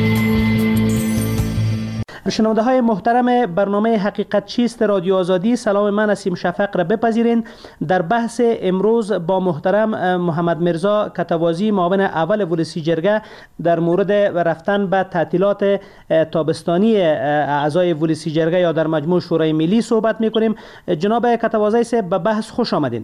شنونده های محترم برنامه حقیقت چیست رادیو آزادی، سلام من نسیم شفق را بپذیرین. در بحث امروز با محترم محمد مرزا کتوازی معاون اول ولسی جرگه در مورد رفتن به تعطیلات تابستانی اعضای ولسی جرگه یا در مجموع شورای ملی صحبت میکنیم. جناب کتوازی صاحب به بحث خوش آمدین.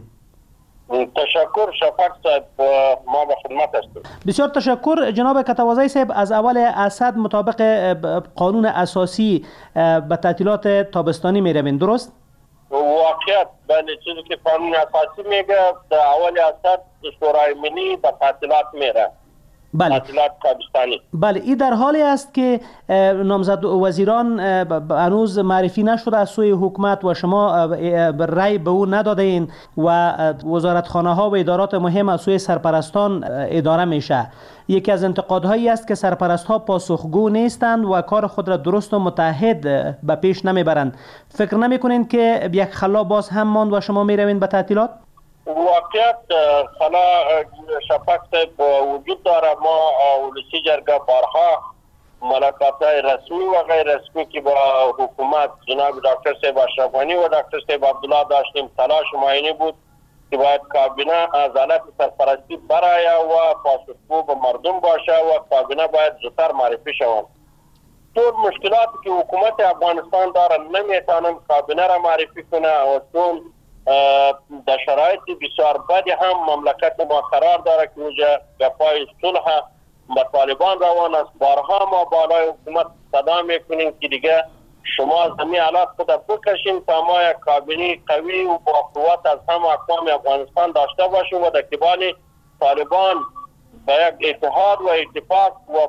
تشکر شفق صاحب، ما به خدمت هستیم. بسیار تشکر جناب کتوازی صاحب. از اول اسد مطابق قانون اساسی به تعطیلات تابستانی می روین، درست؟ واقعیت بله، چیزی که قانون اساسی میگه در اول اسد شورای ملی به تعطیلات میره. بله. تعطیلات تابستانی. بله، این در حالی است که نامزد وزیران هنوز معرفی نشده از سوی حکومت و شما رأی به او نداده این و وزارتخانه ها و ادارات مهم از سوی سرپرستان اداره میشه. یکی از انتقادهایی است که سرپرست ها پاسخگو نیستند و کار خود را درست و متحد به پیش نمیبرند. فکر نمیکنین که یک خلا باز هم ماند و شما میروین به تعطیلات؟ واقعیت خلا شفق صاحب وجود داره. ما ولسی جرگه بارها ملاقات‌های رسمی و غیر رسمی که با حکومت جناب دکتر صاحب اشرف غنی و دکتر صاحب عبدالله داشتیم. تلاش معینی بود که باید کابینه از حالت سرپرستی برای و پاسخگو به مردم باشه و کابینه باید زودتر معرفی شوند. طول مشکلاتی که حکومت افغانستان داره نمیتونن کابینه را معرفی کنه و چون در شرایط بسیار بدی هم مملکت ما قرار داره که اونجا گپای صلح با طالبان روان است. بارها ما بالای حکومت صدا میکنیم که دیگه شما زمین حالات خود بکشین تا ما یک کابینه قوی و با قوت از همه اقوام افغانستان داشته باشیم و در قبال طالبان به یک اتحاد و اتفاق و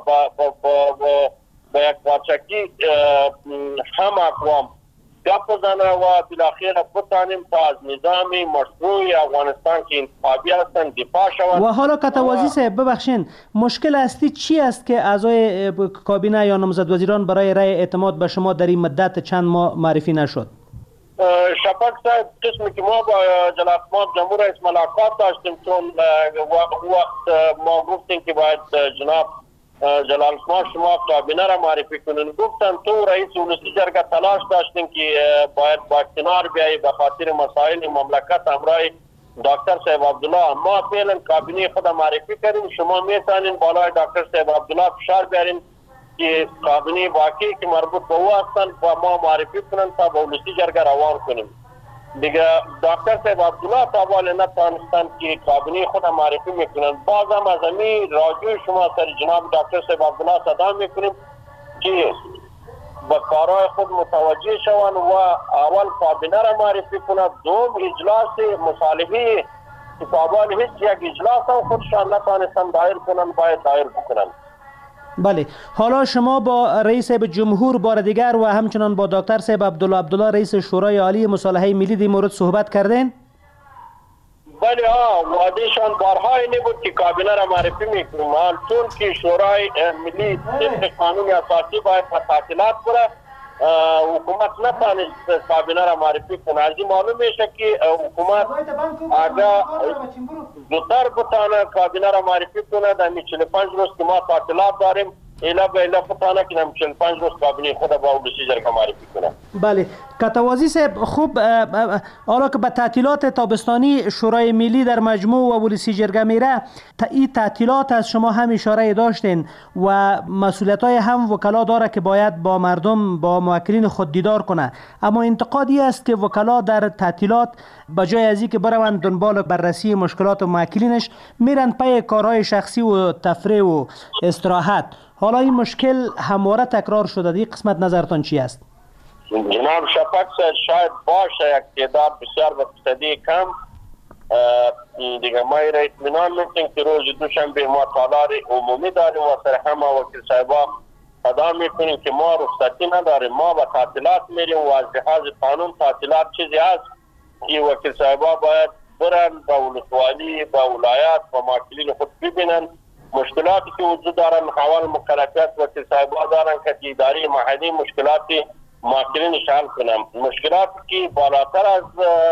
با یک پارچگی همه اقوام گپ بزنه و بالاخره بتانیم تا از نظام مشروع افغانستان که انتخابی هستن دفاع شود. و حالا کتوازی صاحب ببخشین، مشکل اصلی چی است که اعضای کابینه یا نامزد وزیران برای رأی اعتماد به شما در این مدت چند ماه معرفی نشد؟ شفق صاحب قسمی که ما با جناب جمهور رئیس ملاقات داشتیم چون وقت ما گفتیم که باید جناب جلال شما کابینه را معرفی کنین. گفتن تو رئیس ولسی جرگه تلاش داشتیم که باید با کنار بیایی به خاطر مسائل مملکت همراه دکتر صاحب عبدالله. ما فعلا کابینه خود معرفی کردیم. شما میتونین بالای دکتر صاحب عبدالله فشار بیارین که کابینه واقعی که مربوط به او هستن و ما معرفی کنن تا به ولسی جرگه روان کنیم. دیگه دکتر صاحب عبدالله تابال نتانستن که کابینه خود معرفی میکنن. باز هم از امی راجوی شما سر جناب دکتر صاحب عبدالله صدا میکنیم که به کارهای خود متوجه شوند و اول کابینه را معرفی کنند. دوم اجلاس مصالحه کتابان هیچ یک اجلاس هم خودشان نتانستن دایر کنن، باید دایر بکنن. بله، حالا شما با رئیس جمهور بار دیگر و همچنان با دکتر صاحب عبدالله رئیس شورای عالی مصالحه ملی در مورد صحبت کردین؟ بله وعدهشان بارها اینه بود که کابینه را معرفی میکنیم، چون که شورای ملی طبق قانون اساسی باید تعطیلات کنه، حکومت نتانست کابینه را معرفی کنه. از این معلوم میشه که حکومت اگر زودتر بتانه کابینه را معرفی کنه در 45 روز که ما تعطیلات داریم، ایلا به ایلا بتانه که در 45 روز کابینه خود با ولسی جرگه معرفی کنه. بله، کتوازی صاحب، خوب حالا که به تعطیلات تابستانی شورای ملی در مجموع و ولسی جرگه میره، این تعطیلات از شما هم اشاره داشتین و مسئولیت‌های هم وکلا داره که باید با مردم با موکلین خود دیدار کنه، اما انتقادی است که وکلا در تعطیلات بجای از اینکه بروند دنبال بررسی مشکلات موکلینش میرن پی کارهای شخصی و تفریح و استراحت. حالا این مشکل همواره تکرار شده، این قسمت نظرتان چی است؟ جناب شفق شاید باشه یک تعداد بسیار به فیصدی کم، دیگه ما را اطمینان میکنیم که روز دوشنبه ما تالار عمومی داریم و سر همه وکیل صاحبا قدام میکنیم که ما رخصتی نداریم، ما به تعطیلات میریم و از لحاظ قانون تعطیلات چیزی هست که وکیل صاحبا باید برن با ولسوالی با ولایت با موکلین خود ببینن مشکلاتی که وجود دارن، حوال مکلفیت وکیل صاحبا دارن که اداره محلی مشکلاتی موکلینش حل کنم. مشکلاتی که بالاتر از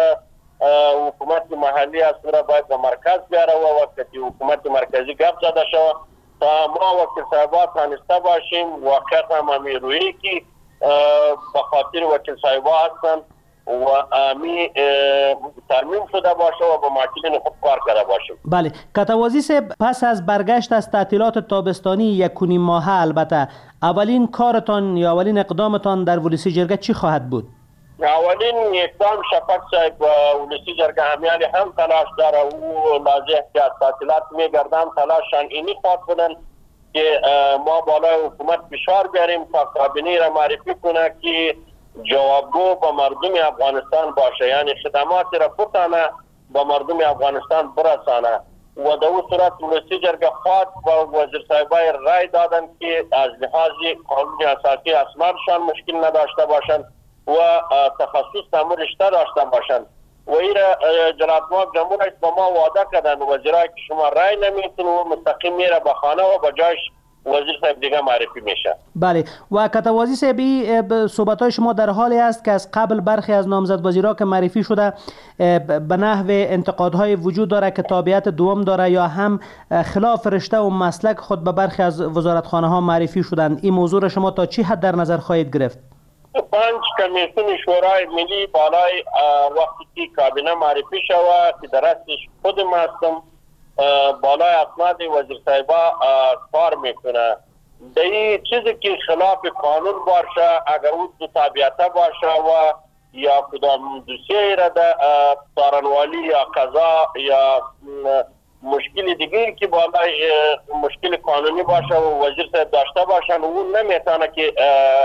حکومت محلی است را باید به مرکز بیاره و وقتی حکومت مرکزی گپ زده شود تا ما وکیل صاحبا تانسته باشیم واقعیت هم همی رویی که به خاطر وکیل صاحبا هستن و امی ترمیم شده باشه و با موکلین خود کار کرده باشیم. بله، کتوازی صاحب، پس از برگشت از تعطیلات تابستانی 1.5 ماه البته اولین کارتان یا اولین اقدامتان در ولسی جرگه چی خواهد بود؟ اولین اقدام شفق صاحب ولسی جرگه همیانی هم تلاش داره و لازم که از تعطیلات میگردن تلاششان اینی خواهد بودن که ما بالای حکومت فشار بیاریم تا کابینه را معرفی کنه که جوابگو با مردم افغانستان باشه، یعنی خدماتی را بتانه با مردم افغانستان برسانه و در اون صورت ولسی جرگه خواهد با وزیر صاحبای رای دادن که از لحاظ قانون اساسی اسنادشان مشکل نداشته باشند و تخصص تامر رشته داشته باشند و این جناب جمهور رئیس با ما وعده کردن وزیرایی که شما رای نمیتون و مستقیم میره به خانه و با جایش وزیر صاحب دیگه معرفی میشه. بله، و کتوازی صاحبی صحبت‌های شما در حالی است که از قبل برخی از نامزد وزیرا که معرفی شده به نحو انتقادهای وجود داره که تابعیت دوم داره یا هم خلاف رشته و مسلک خود به برخی از وزارتخانه ها معرفی شدند. این موضوع را شما تا چی حد در نظر خواهید گرفت؟ 5 کمیسیون شورای ملی بالای وقتی که کابینه معرفی شود که درستش خودم هستم بالای اسناد وزیر صاحبا کار میکنه. این چیزی که خلاف قانون باشه اگر او دو تابعیت باشه و یا کدام دوسیه را ده سارنوالی یا قضا یا مشکل دیگه که بالای مشکل قانونی باشه و وزیر صاحب داشته باشن اون نمیتونه که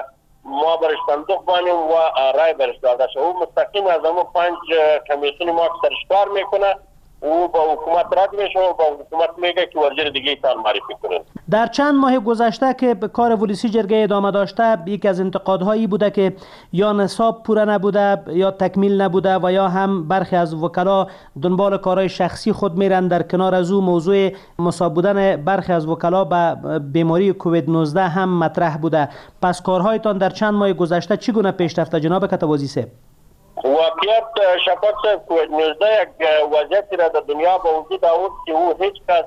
ما برش صندوق بانیم و رای برش داده شد. او مستقیم از همون 5 کمیسیون ما سرش کار میکنه او با حکومت رد میشه و با حکومت میگه که وزیر دیگه ایتان معرفی کنه. در چند ماه گذشته که کار ولسی جرگه ادامه داشته، یکی از انتقادهایی بوده که یا نصاب پوره نبوده یا تکمیل نبوده و یا هم برخی از وکلا دنبال کارهای شخصی خود میرن. در کنار از او موضوع مصاب بودن برخی از وکلا به بیماری کووید 19 هم مطرح بوده. پس کارهایتان در چند ماه گذشته چگونه پیش رفته جناب کتوازی صاحب؟ واقعیت شفاق صاحب کووید 19 یک وضعیتی را در دنیا با وجود آورد که او هیچ کس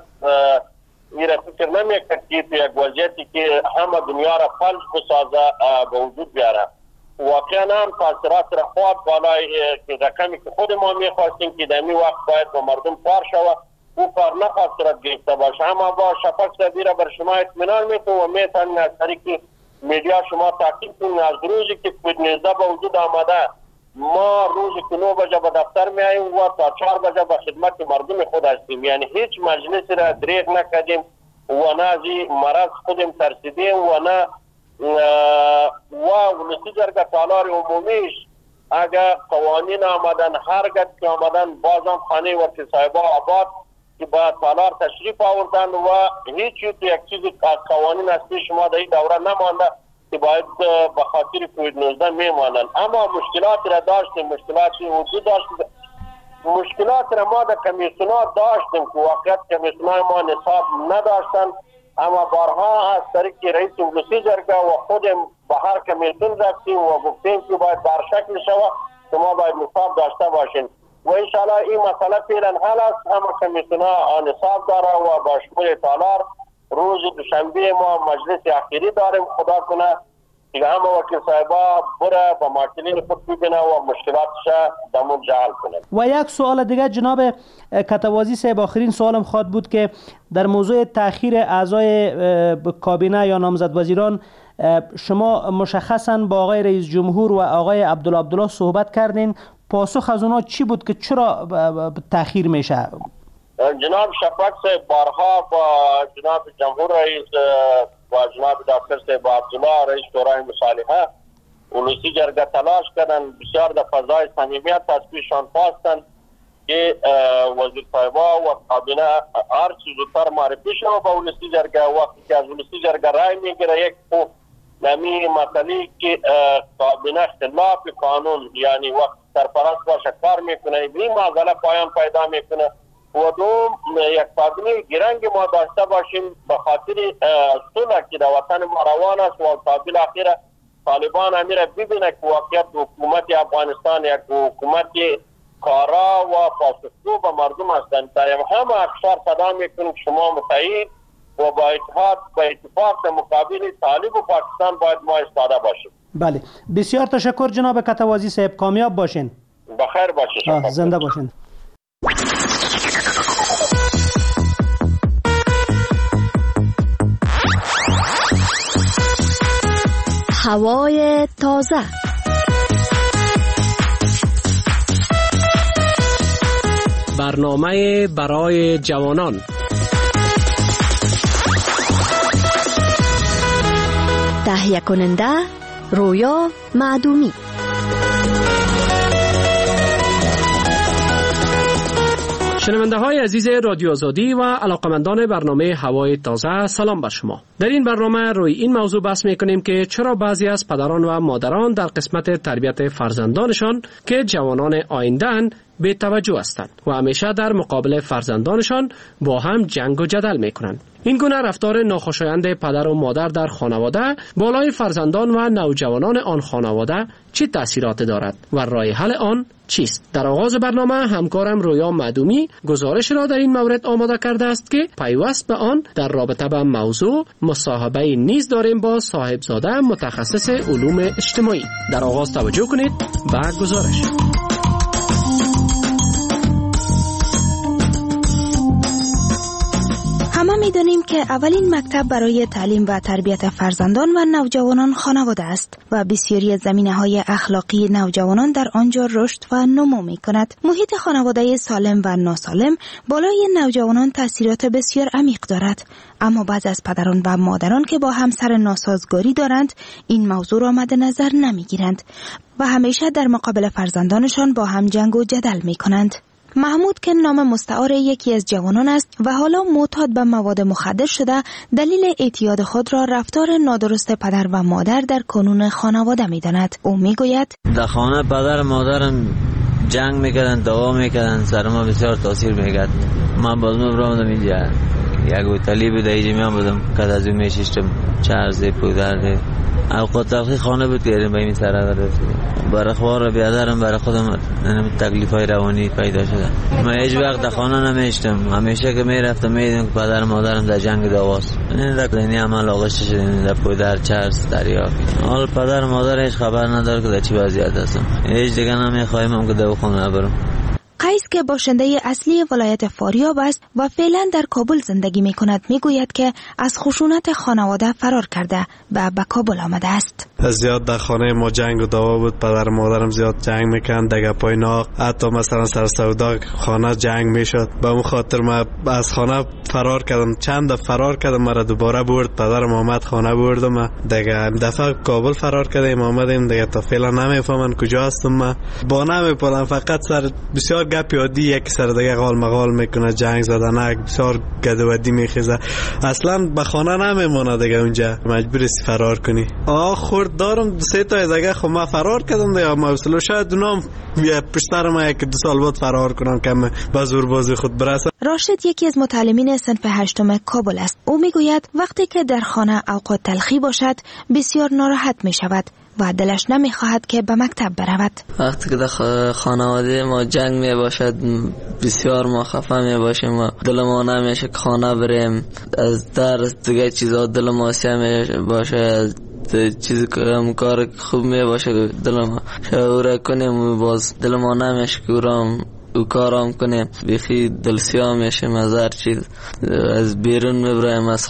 این را فکر نمیکرد که یک وضعیتی که همه دنیا را فلج بسازه به وجود بیاره. واقعا هم تاثیرات را خواهد بالای رقمی که خود ما میخواستیم که در این وقت باید با مردم کار شود او کار نخواست صورت گرفته باشه. اما با شفاق صاحبی را بر شما اطمینان میتون و میتونید از طریق میدیا شما تحقیق کنید از روزی که کووید 19 به وجود آمده ما روزی که 9 بجه به دفتر می آییم و تا 4 بجه به خدمت مردم خود هستیم، یعنی هیچ مجلسی را دریغ نکردیم و نه از این مرض خودم ترسیدیم و نه و ولسی جرگه تالار عمومیش اگر قوانین آمدن هرگز که آمدن بازم خانه وکیل صاحبا آباد که با تالار تشریف آوردن و هیچ یک چیزی از قوانین اصلی شما در این دوره نمانده که باید به خاطر کووید 19 میمانند. اما مشکلات را داشتیم، مشکلاتی وجود داشتیم، مشکلات را ما در کمیسیون‌ها داشتیم که واقعیت کمیسیون‌های ما نصاب نداشتن، اما بارها از طریق رئیس ولسی جرگه و خودم به هر کمیسیون رفتیم و گفتیم که باید در شکل شود که ما باید نصاب داشته باشیم و انشاءالله این مسئله فعلا حل است. همه کمیسیون‌ها نصاب داره و با شمول تالار روز دوشنبه ما مجلس اخیری داریم. خدا کنه که همه وکیل صاحبا بره با معطلین خود ببینه و مشکلاتش دمون جعل کنه. و یک سوال دیگه جناب کتوازی صاحب، آخرین سوالم خواهد بود که در موضوع تأخیر اعضای کابینه یا نامزد وزیران شما مشخصا با آقای رئیس جمهور و آقای عبدالله صحبت کردین، پاسخ از اونا چی بود که چرا تأخیر میشه؟ جناب شفاق صاحب بارها با جناب جمهور رئیس و جناب دکتر صاحب عبدالله رئیس شورای مصالحه ولسی جرگه تلاش کردن، بسیار در فضای صمیمیت از پیشان خواستن که وزیر صاحبا و کابینه هر چیز زودتر معرفی شود با ولسی جرگه. وقتی که از ولسی جرگه رای میگیره یک نمی مسئله که کابینه خلاف قانون یعنی وقت سرپرست باشه کار میکنه، این معضله پایان پیدا میکنه و دوم یک کابینه گرنگ ما داشته باشیم به خاطر صلح که در وطن ما روان است و قابل اخیر طالبان امیر ببینه که واقعیت حکومت افغانستان یک حکومت کارا و پاسخگو به مردم هستند. در همه اقشار صدا میکنیم شما متحد و با اتفاق در مقابل طالب و پاکستان باید ما ایستاده باشیم. بله بسیار تشکر جناب کتوازی صاحب، کامیاب باشین. بخیر باشین. زنده باشین. هوای تازه. برنامه برای جوانان. تهیه کننده رویا معدومی. شنونده های عزیز رادیو آزادی و علاقمندان برنامه هوای تازه، سلام بر شما. در این برنامه روی این موضوع بحث میکنیم که چرا بعضی از پدران و مادران در قسمت تربیت فرزندانشان که جوانان آینده‌اند بی توجه هستند و همیشه در مقابل فرزندانشان با هم جنگ و جدل میکنند. این گونه رفتار ناخوشایند پدر و مادر در خانواده بالای فرزندان و نوجوانان آن خانواده چه تأثیرات دارد و راه حل آن چیست؟ در آغاز برنامه همکارم رویا معدومی گزارش را در این مورد آماده کرده است که پیوست به آن در رابطه با موضوع مصاحبه نیز داریم با صاحبزاده متخصص علوم اجتماعی. در آغاز توجه کنید به گزارش. همه می‌دانیم که اولین مکتب برای تعلیم و تربیت فرزندان و نوجوانان خانواده است و بسیاری زمینه‌های اخلاقی نوجوانان در آنجا رشد و نمو می‌کند. محیط خانواده سالم و ناسالم بالای نوجوانان تأثیرات بسیار عمیق دارد، اما بعضی از پدران و مادران که با همسر ناسازگاری دارند این موضوع را مد نظر نمی‌گیرند و همیشه در مقابل فرزندانشان با هم جنگ و جدل می‌کنند. محمود که نام مستعار یکی از جوانان است و حالا معتاد به مواد مخدر شده، دلیل اعتیاد خود را رفتار نادرست پدر و مادر در کنون خانواده می‌داند. او می‌گوید در خانه پدر و مادرم جنگ می‌کردن، دعوا می‌کردن، سر ما بسیار تاثیر می‌کرد. من باز می‌برم اینجا یک اوتلی بود اینجا می‌آمدم که از اون می‌شیشتم چرزه پودر اوقات تلخی خانه بود که به این سر رسیدم. برای خوار بیادرم برای خودم تکلیف‌های روانی پیدا شده. من هیچ وقت در خانه نمیشتم، همیشه که میرفتم میدیدم که پدر مادرم در جنگ دعواست. این دکلینی عمل آغاز شده در پودر چرس دریا. حال پدر مادر هیچ خبر نداره که در چی وضعیت هستم. هیچ دیگه نمیخوایم که دواخانه برم. قیس که باشنده اصلی ولایت فاریاب است و فعلا در کابل زندگی می کند میگوید که از خشونت خانواده فرار کرده و به کابل آمده است. زیاد در خانه ما جنگ و دعوا بود، پدر مادرم زیاد جنگ میکردن، دگه پای ناق، حتی مثلا سر سودا خانه جنگ میشد. به اون خاطر ما از خانه فرار کردم، چند دفعه فرار کردم، مرا دوباره برد، پدرم آمد خانه بردم. دیگه دفعه کابل فرار کردیم آمدیم دیگه، تا فعلا نمیفهمن کجا هستم. من با نمیپرم، فقط سر بسیار گپ یادی یک سر دیگه قال مقال میکنه، جنگ زدنک بسیار گدودی میخیزه، اصلا به خانه نمیمونه دیگه، اونجا مجبوری فرار کنی. خورد دارم 3 تا دیگه، خب من فرار کردم دیگه، موصله شاید اونام پشتر ما 1-2 سال بعد فرار کنم که به زور بازی خود برسم. راشد یکی از متعلمین صنف 8 کابل است. او میگوید وقتی که در خانه اوقات تلخی باشد بسیار ناراحت می شود و دلش نمیخواهد که به مکتب برود. وقتی که در خانواده ما جنگ می باشد بسیار ما خفه می باشیم و دل ما نمیشه که خانه بریم، از درس دیگه چیزا دل ما سیاه می باشه، چیزی که کار خوب می باشه دل ما شعوره کنیم، باز دل ما نمیشه که او کارام کنیم، بیخی دلسیاه میشیم از هر چیز، از بیرون میبرایم از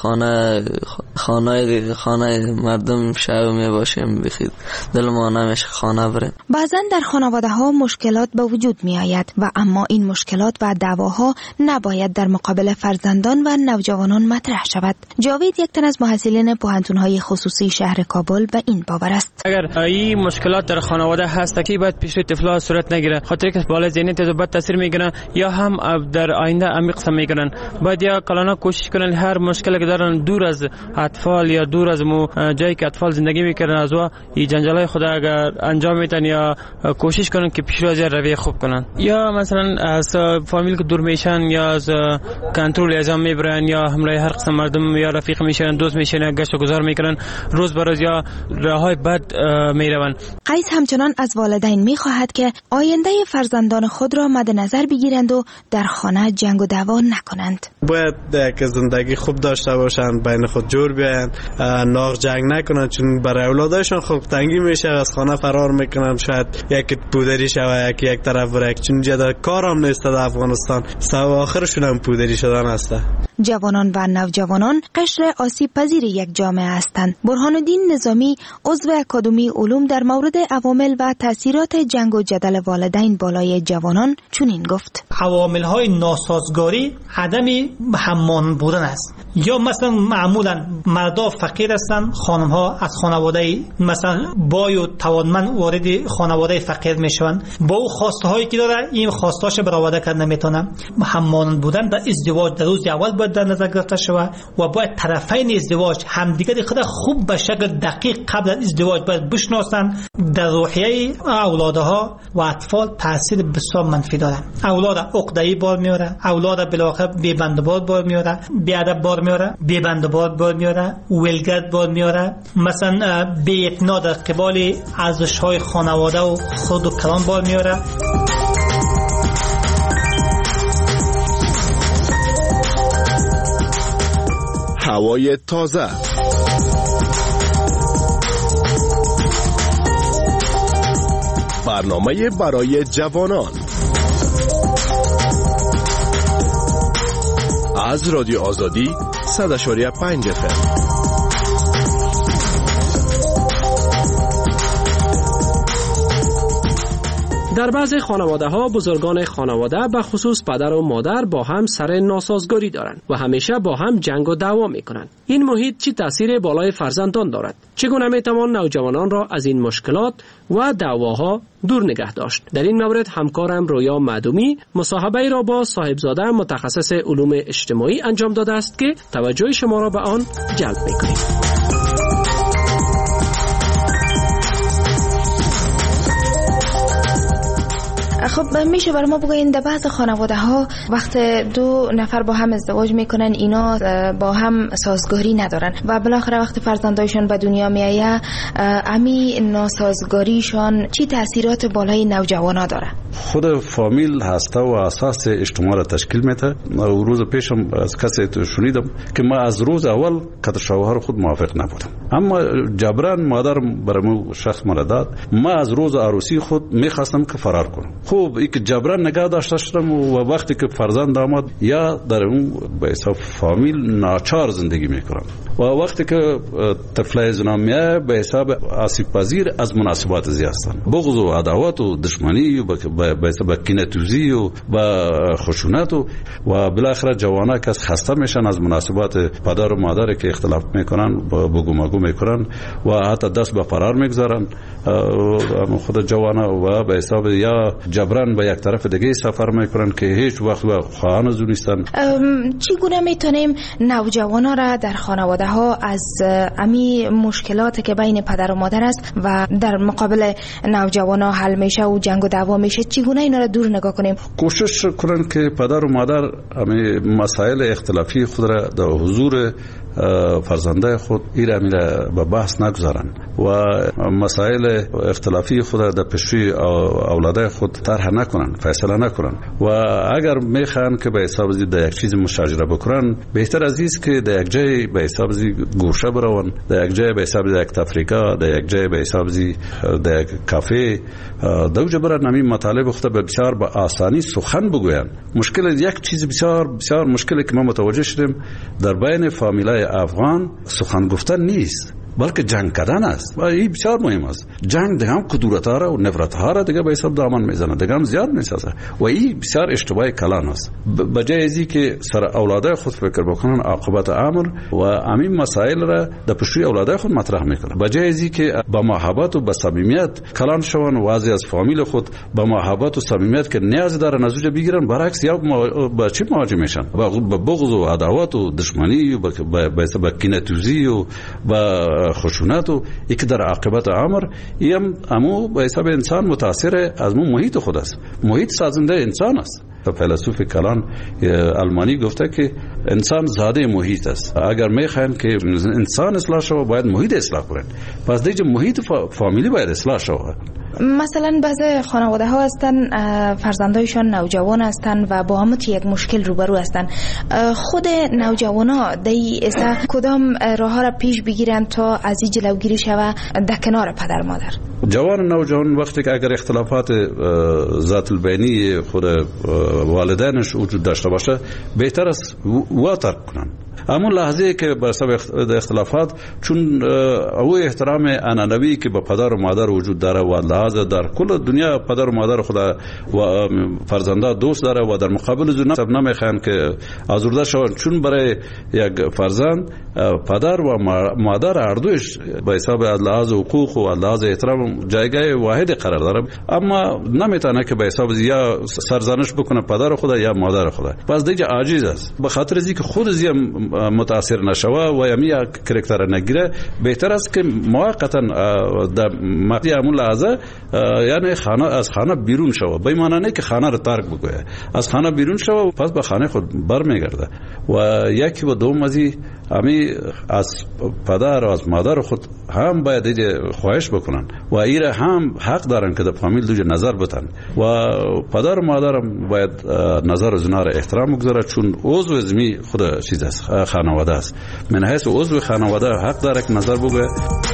خانه مردم شعو میباشیم، بیخی دل ما نمیشه خانه بریم. بعضا در خانواده ها مشکلات به وجود می آید و اما این مشکلات و دعواها نباید در مقابل فرزندان و نوجوانان مطرح شود. جاوید یک تن از محصلین پوهنتون‌های خصوصی شهر کابل به این باور است. اگر این مشکلات در خانواده هست که باید پیش روی طفل‌ها صورت نگیره، خاطر که بالا ذهنیت رو تاثیر میگیرن یا هم در آینده عمیق سم میگیرن. باید یا کلانا کوشش کنن هر مشکلی که دارن دور از اطفال یا دور از جایی که اطفال زندگی میکنن از این جنجالای خود اگر انجام میدن یا کوشش کنن که پیش از رویه خوب کنن، یا مثلا از فامیل که دور میشن یا از کنترل اعزام میبرن یا همراه هر قسم مردم یا رفیق میشن، دوست میشن، گشت و گذار میکنن، روز به روز یا راههای بد میروند. قیس همچنان از والدین میخواهد که آینده فرزندان خود را مد نظر بگیرند و در خانه جنگ و دعوا نکنند. باید که زندگی خوب داشته باشن، بین خود جور بیاین، ناغ جنگ نکنن، چون برای اولادشون خوب تنگی میشه، از خانه فرار میکنن، شاید یک پودری شوه یک طرف بره، چون جدا کارم نیست در افغانستان، سبب آخرشون هم پودری شدن است. جوانان و نوجوانان قشر آسیب پذیر یک جامعه هستند. برهان الدین نظامی عضو اکادمی علوم در مورد عوامل و تاثیرات جنگ و جدل والدین بالای جوانان چنین گفت: عوامل های ناسازگاری عدم هممان بودن است. یا مثلا معمولا مردا فقیر هستند، خانم ها از خانواده مثلا بای و توانمند وارد خانواده فقیر میشوند، با او خواسته هایی که داره این خواستاش برآورده کردن نمیتونه. هممان بودن در ازدواج در روز اول باید در نظر گرفته شود و باید طرفین ازدواج همدیگر خود خوب به شکل دقیق قبل از ازدواج باید بشناسند. در روحیه اولادها و اطفال تاثیر بسیار منفی داره. اولاد عقده‌ای بار میاره، اولاد بالاخره بی‌بندبار بار میاره، بی‌ادب بار میاره، بی‌بندبار بار میاره، ولگرد بار میاره، مثلا بی‌اعتنا در قبال ارزش‌های خانواده و خود و کلان بار میاره. هوای تازه، برنامه برای جوانان از رادیو آزادی 100.5 FM. در بعضی خانواده ها بزرگان خانواده به خصوص پدر و مادر با هم سر ناسازگاری دارند و همیشه با هم جنگ و دعوا میکنند. این محیط چه تاثیر بالای فرزندان دارد؟ چگونه میتوان نوجوانان را از این مشکلات و دعواها دور نگه داشت؟ در این مورد همکارم رویا معدومی مصاحبه را با صاحبزاده متخصص علوم اجتماعی انجام داده است که توجه شما را به آن جلب میکنیم. خب میشه برای ما بگوین در بعض خانواده ها وقت 2 نفر با هم ازدواج میکنن اینا با هم سازگاری ندارن و بالاخره وقت فرزندایشون به دنیا میایه امی ناسازگاریشون چی تاثیرات بالای نوجوانا داره؟ خود فامیل هسته و اساس اجتماع را تشکیل میده. روز پیشم از کسی شنیدم که ما از روز اول که شوهر خود موافق نبودم، اما جبران مادر برام شخص مرا داد. ما از روز عروسی خود میخواستم که فرار کنم. خوب این که جبران نگاه داشته شدم و وقتی که فرزند آمد یا در اون به حساب فامیل ناچار زندگی میکنم و وقتی که طفل زنا میه به حساب آسیب پذیر از مناسبات زی هستند. بغض و عداوت و دشمنی و به حساب کینه‌توزی و خشونت و بالاخره جوانا که خسته میشن از مناسبات پدر و مادر که اختلاف میکنن بگو مگو میکنن و حتی دست به فرار میگذارن خود جوانا و به حساب یا جبران به یک طرف دیگه سفر میکنن که هیچ وقت با خواهان از نیستن. چگونه میتونیم نوجوانا را در خانواده ها از امی مشکلاتی که بین پدر و مادر است و در مقابل نوجوانا حل میشه و جنگ و دعوا میشه چگونه اینا را دور نگاه کنیم؟ کوشش کنن که پدر و مادر امی مسائل اختلافی خود را در حضور فرزنده خود ایره به بحث نگذارن و مسائل اختلافی خود در پیشوی اولاده خود طرح نکنن، فیصله نکنن و اگر میخوان که به حساب در یک چیز مشاجره بکنن بهتر از است که در یک جای به حساب گوشه برون، در یک جای به حساب یک تفریقه، در یک جای به حساب در یک کافه دوجه برن همین مطالب خود به بسیار به آسانی سخن بگوین. مشکل یک چیز بسیار بسیار مشکلی که ما متوجه شدیم در بین فامیلای افغان سخن گفتن نیست بلکه جنگ کردن است و این بسیار مهم است. جنگ دیگه هم کدورت ها را و نفرت ها را دیگه به حساب دامن میزنه، دیگه هم زیاد میسازه و این بسیار اشتباه کلان است. بجای ازی که سر اولاده خود فکر بکنن عاقبت امر و همین مسائل را در پیشوی اولاده خود مطرح میکنن، بجای ازی که با محبت و با صمیمیت کلان شون و واضح از فامیل خود با محبت و صمیمیت که نیاز دارن از اونجا بگیرن، برعکس یا با چی مواجه میشن؟ با بغض و عداوت و دشمنی و با کینه‌توزی و با خشونت و یک در عاقبت امر ایم امو به حساب انسان متاثر از محیط خود است. محیط سازنده انسان است. فیلسوف کلان آلمانی گفته که انسان زاده محیط است. اگر میخواین که انسان اصلاح شود باید محیط اصلاح کنن. پس دیگه محیط فامیلی باید اصلاح شود. مثلا بعضی خانواده ها هستن فرزندایشان نوجوان هستن و با هم یک مشکل روبرو هستن. خود نوجوان ها دی ایسا کدام راه ها را پیش بگیرن تا از این جلوگیری شود در کنار پدر مادر؟ جوان نوجوان وقتی که اگر اختلافات ذات البینی خود والدینش وجود داشته باشه بهتر است وا ترک کنن. اما لحظه که به سبب اختلافات چون او احترام انانوی که به پدر و مادر وجود داره و لحظه در کل دنیا پدر و مادر خود و فرزنده دوست داره و در مقابل زونا سب نمیخوان که آزرده شوند، چون برای یک فرزند پدر و مادر هر دوش به حساب از لحاظ حقوق و از لحاظ احترام جایگاه واحد قرار داره، اما نمیتونه که به حساب یا سرزنش بکنه پدر خود یا مادر خود. پس دیگه عاجز است. به خاطر اینکه خود زی متاثر نشوه و یمی کرکتر نگیره بهتر است که موقتا در مقطع همون لحظه یعنی خانه از خانه بیرون شوه، به معنی نه که خانه رو ترک بکنه، از خانه بیرون شوه پس به خانه خود برمیگرده و یکی و دوم ازی همی از پدر و از مادر خود هم باید خواهش بکنن و ایره هم حق دارن که در فامیل دوجه نظر بتن و پدر و مادر هم باید نظر از اونها را احترام بگذاره، چون عضو ازمی خود چیز است، خانواده است. من حیث عضو خانواده حق داره که نظر بگه.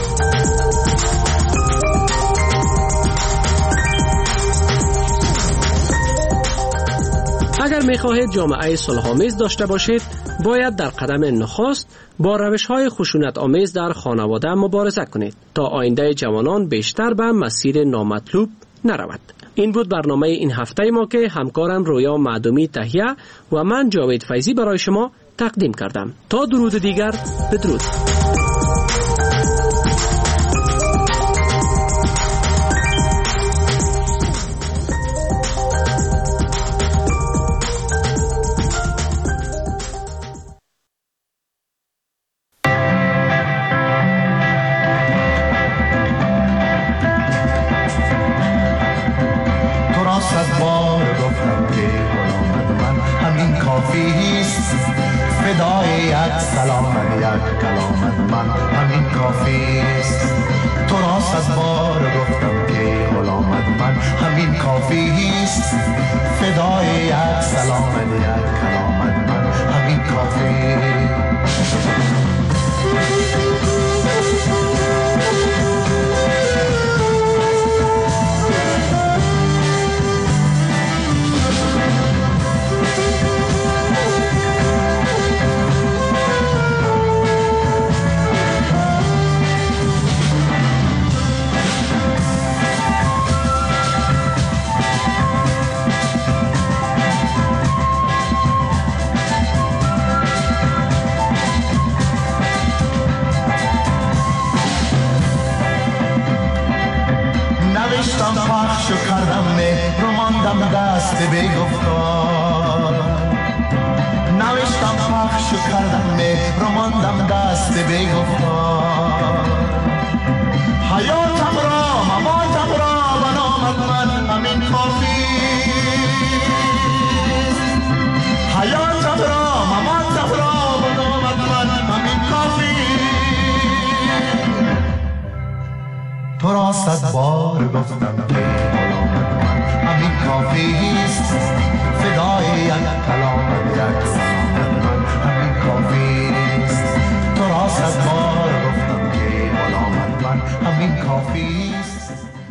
اگر می‌خواهید جامعه صلح‌آمیز داشته باشید باید در قدم نخست با روش‌های خشونت آمیز در خانواده مبارزه کنید تا آینده جوانان بیشتر به مسیر نامطلوب نرود. این بود برنامه این هفته ما که همکارم رویا معدومی تهیه و من جاوید فیضی برای شما تقدیم کردم. تا درود دیگر، بدرود. نوشتم پخش و کردم مهر و ماندم دست بی‌گفتار، نوشتم پخش و کردم مهر و ماندم دست بی‌گفتار. حیاتم را مماتم را به نامت من همین کافی، حیاتم را مماتم را به نامت من همین کافی. تو را 100 بار گفتم که همین کافی است، فدای یک کلام یک